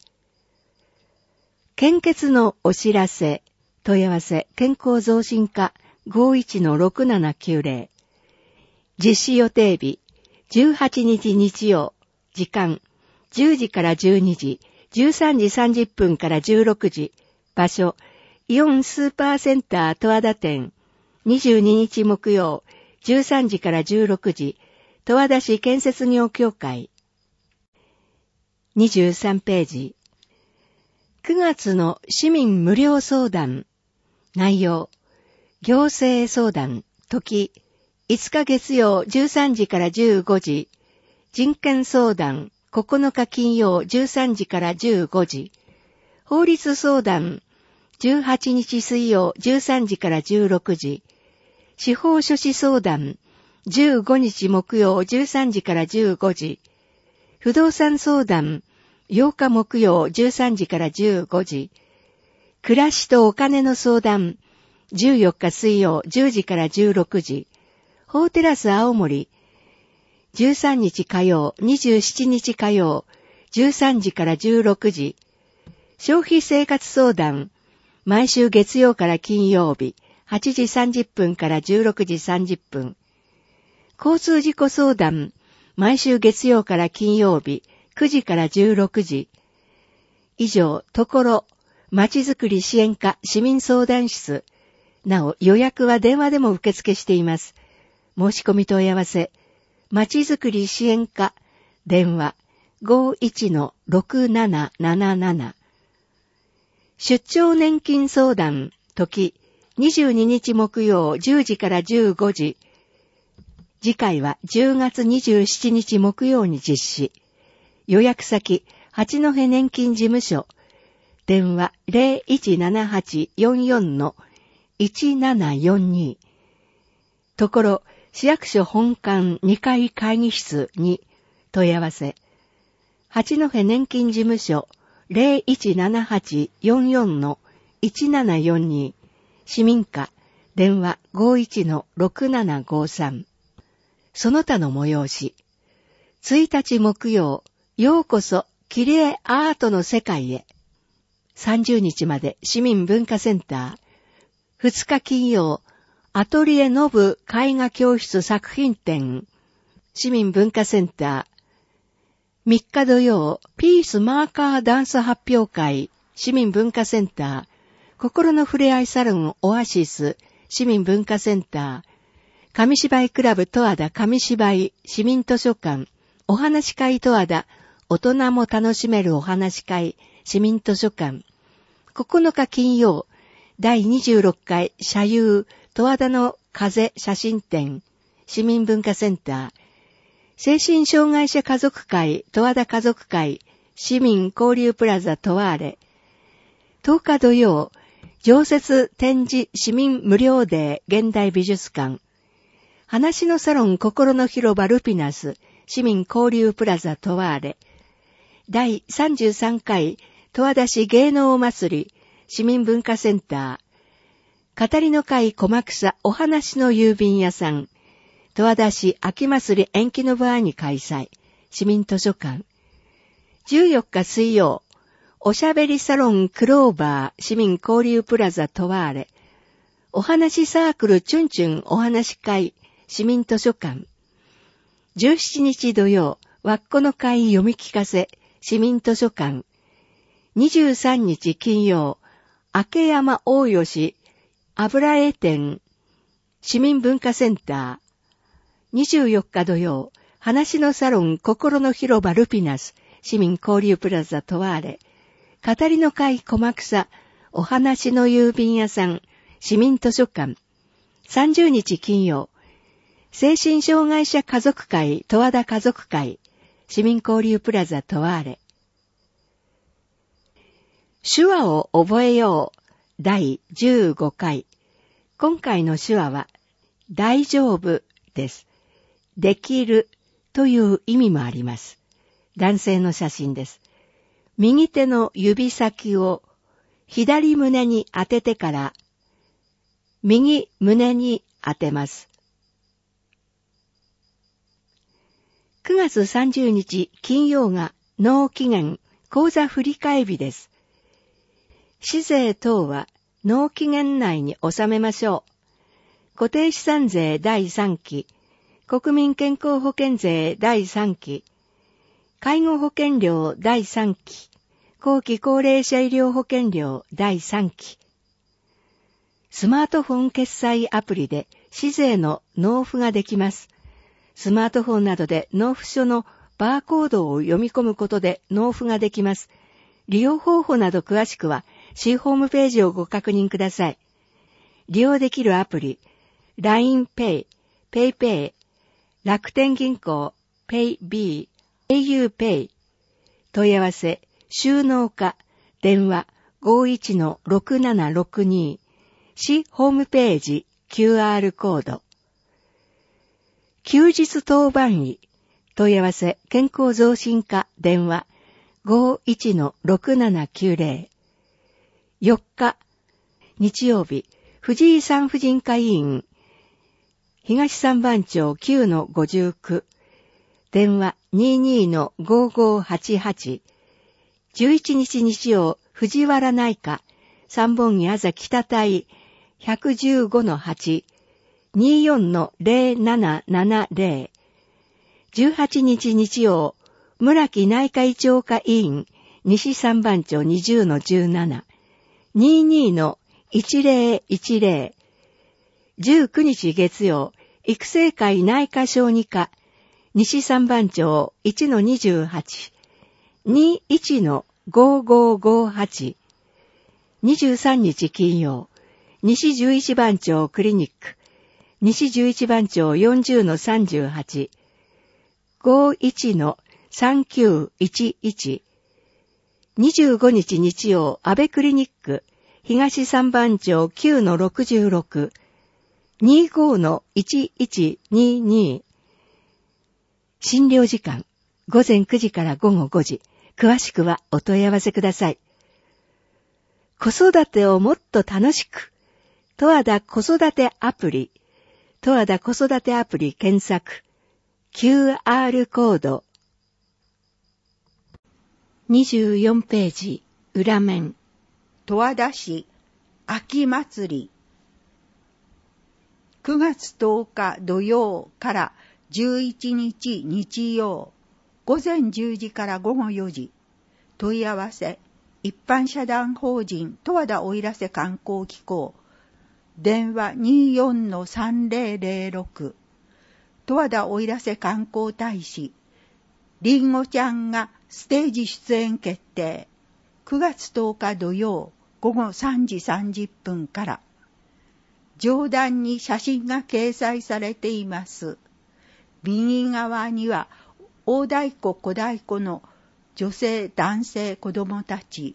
献血のお知らせ、問い合わせ、健康増進課 ごいちのろくななきゅうぜろ。実施予定日、じゅうはちにち日曜、時間、じゅうじからじゅうにじ、じゅうさんじさんじゅっぷんからじゅうろくじ、場所、イオンスーパーセンター十和田店、にじゅうににち木曜、じゅうさんじからじゅうろくじ、十和田市建設業協会。にじゅうさんページ。くがつの市民無料相談。内容。行政相談。時。いつか月曜じゅうさんじからじゅうごじ。人権相談。ここのか金曜じゅうさんじからじゅうごじ。法律相談。じゅうはちにち水曜じゅうさんじからじゅうろくじ。司法書士相談。じゅうごにち木曜じゅうさんじからじゅうごじ。不動産相談。ようか木曜じゅうさんじからじゅうごじ。暮らしとお金の相談。じゅうよっか水曜じゅうじからじゅうろくじ。法テラス青森。じゅうさんにち火曜、にじゅうしちにち火曜、じゅうさんじからじゅうろくじ。消費生活相談。毎週月曜から金曜日、はちじさんじゅっぷんからじゅうろくじさんじゅっぷん。交通事故相談。毎週月曜から金曜日、くじからじゅうろくじ。以上、ところ、まちづくり支援課市民相談室。なお、予約は電話でも受付しています。申し込み問い合わせ。まちづくり支援課、電話 ごいちのろくなななななな。出張年金相談、時、にじゅうににち木曜じゅうじからじゅうごじ。次回はじゅうがつにじゅうしちにち木曜に実施。予約先、八戸年金事務所。電話 ゼロいちななはちよんよんのいちななよんに。ところ、市役所本館にかい会議室に、 問い合わせ、八戸年金事務所 ゼロいちななはちよんよんのいちななよんに、市民課、電話 ごいちのろくななごさん。その他の催し、ついたち木曜、ようこそ切り絵アートの世界へ。さんじゅうにちまで市民文化センター。ふつか金曜、アトリエノブ絵画教室作品展。市民文化センター。みっか土曜、ピースマーカーダンス発表会。市民文化センター。心のふれあいサロンオアシス。市民文化センター。紙芝居クラブ十和田紙芝居市民図書館。お話会十和田。大人も楽しめるお話会市民図書館。ここのか金曜、だいにじゅうろっかい社友十和田の風写真展。市民文化センター。精神障害者家族会十和田家族会市民交流プラザトワーレ。とおか土曜、常設展示市民無料デー現代美術館。話のサロン心の広場ルピナス市民交流プラザトワーレ。だいさんじゅうさんかい十和田市芸能祭り市民文化センター。語りの会小間草お話の郵便屋さん。十和田市秋祭り延期の場合に開催。市民図書館。じゅうよっか水曜、おしゃべりサロンクローバー市民交流プラザトワーレ。お話サークルチュンチュンお話会市民図書館。じゅうしちにち土曜、わっこの会読み聞かせ市民図書館。にじゅうさんにち金曜、明山大吉油絵展市民文化センター。にじゅうよっか土曜、話のサロン心の広場ルピナス市民交流プラザトワーレ。語りの会小間草お話の郵便屋さん市民図書館。さんじゅうにち金曜、精神障害者家族会十和田家族会市民交流プラザトワーレ。手話を覚えようだいじゅうごかい。今回の手話は大丈夫です。できるという意味もあります。男性の写真です。右手の指先を左胸に当ててから右胸に当てます。くがつさんじゅうにち金曜が納期限口座振替日です。市税等は納期限内に納めましょう。固定資産税だいさんき、国民健康保険税だいさんき、介護保険料だいさんき、後期高齢者医療保険料だいさんき。スマートフォン決済アプリで市税の納付ができます。スマートフォンなどで納付書のバーコードを読み込むことで納付ができます。利用方法など詳しくは市ホームページをご確認ください。利用できるアプリ、ラインペイ、ペイペイ、楽天銀行、ペイビー、エーユーペイ、問い合わせ、収納課、電話 ごいちのろくななろくに、市ホームページ、キューアール コード。休日当番医、問い合わせ、健康増進課、電話ごいちのろくななきゅうぜろ。よっか、日曜日、藤井産婦人科医院、東三番町 きゅうのごじゅうきゅう、電話 にじゅうにのごーごーはちはち、じゅういちにち日曜、藤原内科、三本木あざ北隊 ひゃくじゅうごのはち、にじゅうよんのぜろななななぜろ、じゅうはちにち日曜、村木内科医長科医院、西三番町にじゅうのじゅうなな、にじゅうにのいちぜろいちぜろ、じゅうくにち月曜、育成会内科小児科、西三番町いちのにじゅうはち、にじゅういちのごーごーごーはち、にじゅうさんにち金曜、西じゅういち番町クリニック、西じゅういち番町よんじゅうのさんじゅうはち、ごいちのさんきゅういちいち、にじゅうごにち日曜、安倍クリニック、東三番町きゅうのろくじゅうろく、にじゅうごのいちいちにに、診療時間ごぜんくじからごごごじ、詳しくはお問い合わせください。子育てをもっと楽しく、十和田子育てアプリ、十和田子育てアプリ検索、キューアール コード。にじゅうよんページ、裏面。 十和田市秋祭り。くがつとおか土曜からじゅういちにち日曜、ごぜんじゅうじからごごよじ。問い合わせ、一般社団法人十和田奥入瀬観光機構。電話 にじゅうよんのさんぜろぜろろく。十和田奥入瀬観光大使。りんごちゃんがステージ出演決定。くがつとおか土曜、ごごさんじさんじゅっぷんから。上段に写真が掲載されています。右側には大太鼓小太鼓の女性男性子供たち。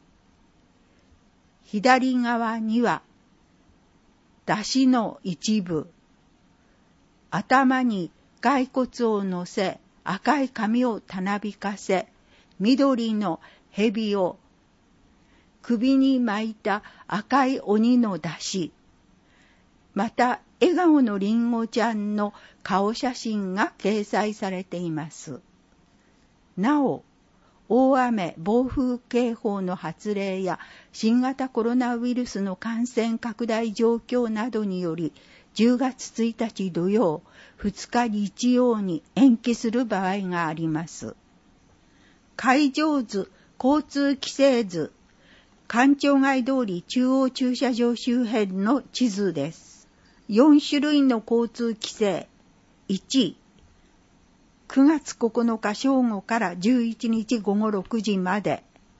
左側には出汁の一部。頭に骸骨を乗せ、赤い髪をたなびかせ、緑の蛇を首に巻いた赤い鬼の出汁。また、笑顔のりんごちゃんの顔写真が掲載されています。なお、大雨・暴風警報の発令や新型コロナウイルスの感染拡大状況などにより、じゅうがつついたち土曜、ふつか日曜に延期する場合があります。会場図、交通規制図、官庁街通り中央駐車場周辺の地図です。よんしゅるいの交通規制。いち、くがつここのか正午からじゅういちにちごごろくじまで。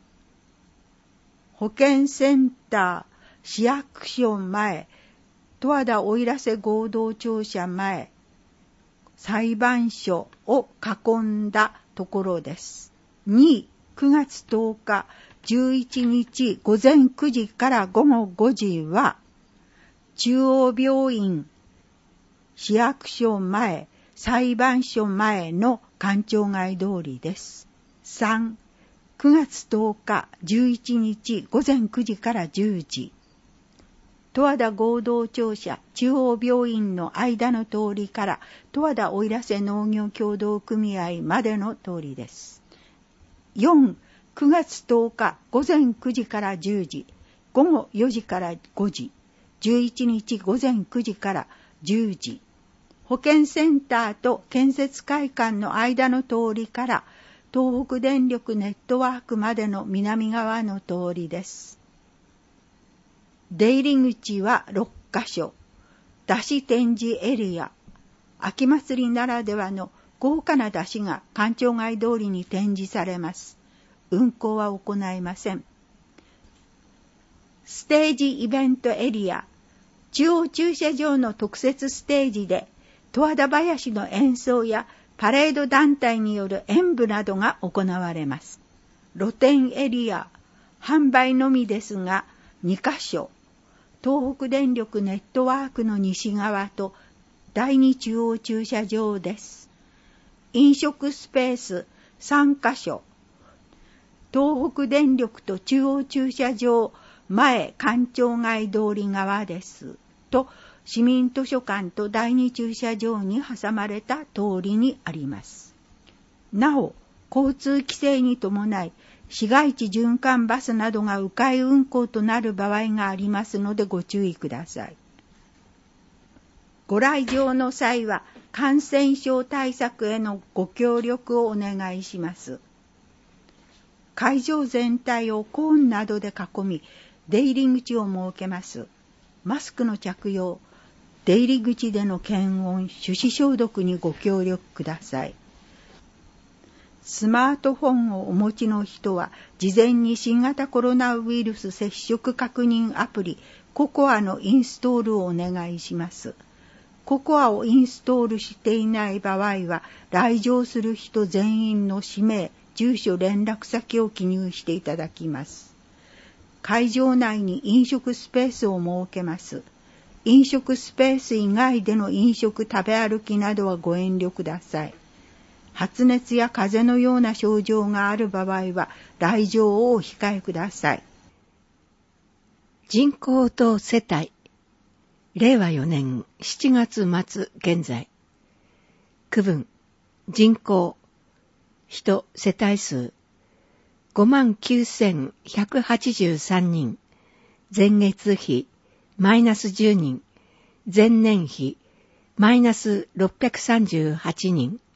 保健センター、市役所前、十和田奥入瀬合同庁舎前、裁判所を囲んだところです。に、くがつとおかじゅういちにちごぜんくじからごごごじは、中央病院、市役所前、裁判所前の官庁街通りです。さん、くがつとおかじゅういちにちごぜんくじからじゅうじ。十和田合同庁舎中央病院の間の通りから十和田奥入瀬農業協同組合までの通りです。よん、くがつとおかごぜんくじからじゅうじ、ごごよじからごじ、じゅういちにちごぜんくじからじゅうじ。保健センターと建設会館の間の通りから東北電力ネットワークまでの南側の通りです。出入り口はろっかしょ。出汁展示エリア。秋祭りならではの豪華な出汁が官庁街通りに展示されます。運行は行いません。ステージイベントエリア。中央駐車場の特設ステージで十和田囃子の演奏やパレード団体による演舞などが行われます。露店エリア。販売のみですがにかしょ。東北電力ネットワークの西側とだいに中央駐車場です。飲食スペースさんかしょ。東北電力と中央駐車場前官庁街通り側です。と市民図書館とだいに駐車場に挟まれた通りにあります。なお、交通規制に伴い市街地循環バスなどが迂回運行となる場合がありますのでご注意ください。ご来場の際は感染症対策へのご協力をお願いします。会場全体をコーンなどで囲み、出入り口を設けます。マスクの着用、出入り口での検温、手指消毒にご協力ください。スマートフォンをお持ちの人は、事前に新型コロナウイルス接触確認アプリ、ココアのインストールをお願いします。ココアをインストールしていない場合は、来場する人全員の氏名、住所、連絡先を記入していただきます。会場内に飲食スペースを設けます。飲食スペース以外での飲食食べ歩きなどはご遠慮ください。 発熱や風邪のような症状がある場合は、来場をお控えください。 人口と世帯。れいわよねんしちがつまつ現在。区分。人口。人世帯数。ごまんきゅうせんひゃくはちじゅうさんにん。前月比。マイナスじゅうにん。前年比。マイナスろっぴゃくさんじゅうはちにん。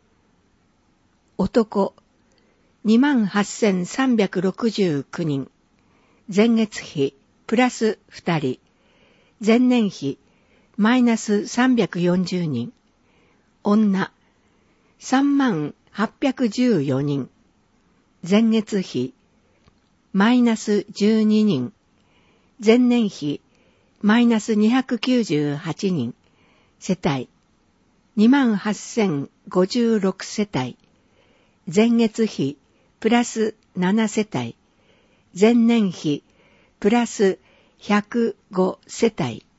男。にまんはっせんさんびゃくろくじゅうきゅうにん。前月比。プラスふたり。前年比。マイナスさんびゃくよんじゅうにん。女。さんまんはっぴゃくじゅうよにん。前月比。マイナスじゅうににん。前年比。マイナスにひゃくきゅうじゅうはちにん。世帯。にまんはっせんごじゅうろくせたい。前月比。プラスななせたい。前年比。プラスひゃくごせたい。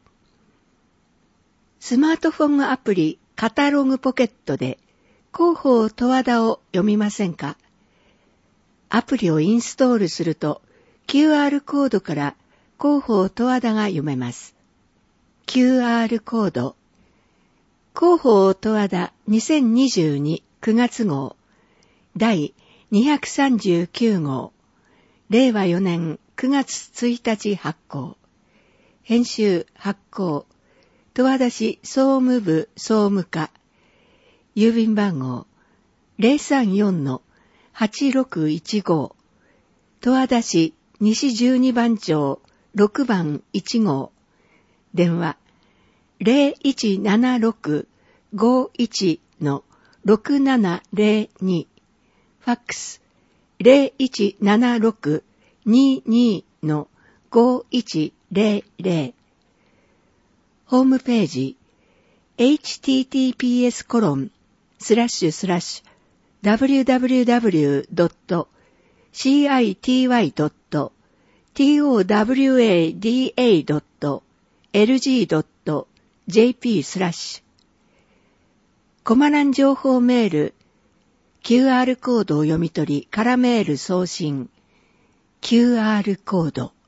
スマートフォンアプリカタログポケットで広報十和田を読みませんか？アプリをインストールすると キューアール コードから広報十和田が読めます。キューアール コード。広報十和田にせんにじゅうにくがつ号だいにひゃくさんじゅうきゅう号れいわよねんくがつついたち発行。編集発行。十和田市総務部総務課。郵便番号 ゼロさんよんのはちろくいちご。十和田市西じゅうにばん町ろくばんいち号。電話 ゼロいちななろく ごいちのろくななゼロに。ファックス ゼロいちななろく ににのごいちゼロゼロ。ホームページ エイチティーティーピーエス コロンスラッシュスラッシュ ダブリューダブリューダブリュー ドット シーアイティーワイ ドット トワダ ドット エルジー ドット ジェーピー スラッシュ。コマ欄情報メール キューアール コードを読み取り、空メール送信 キューアール コード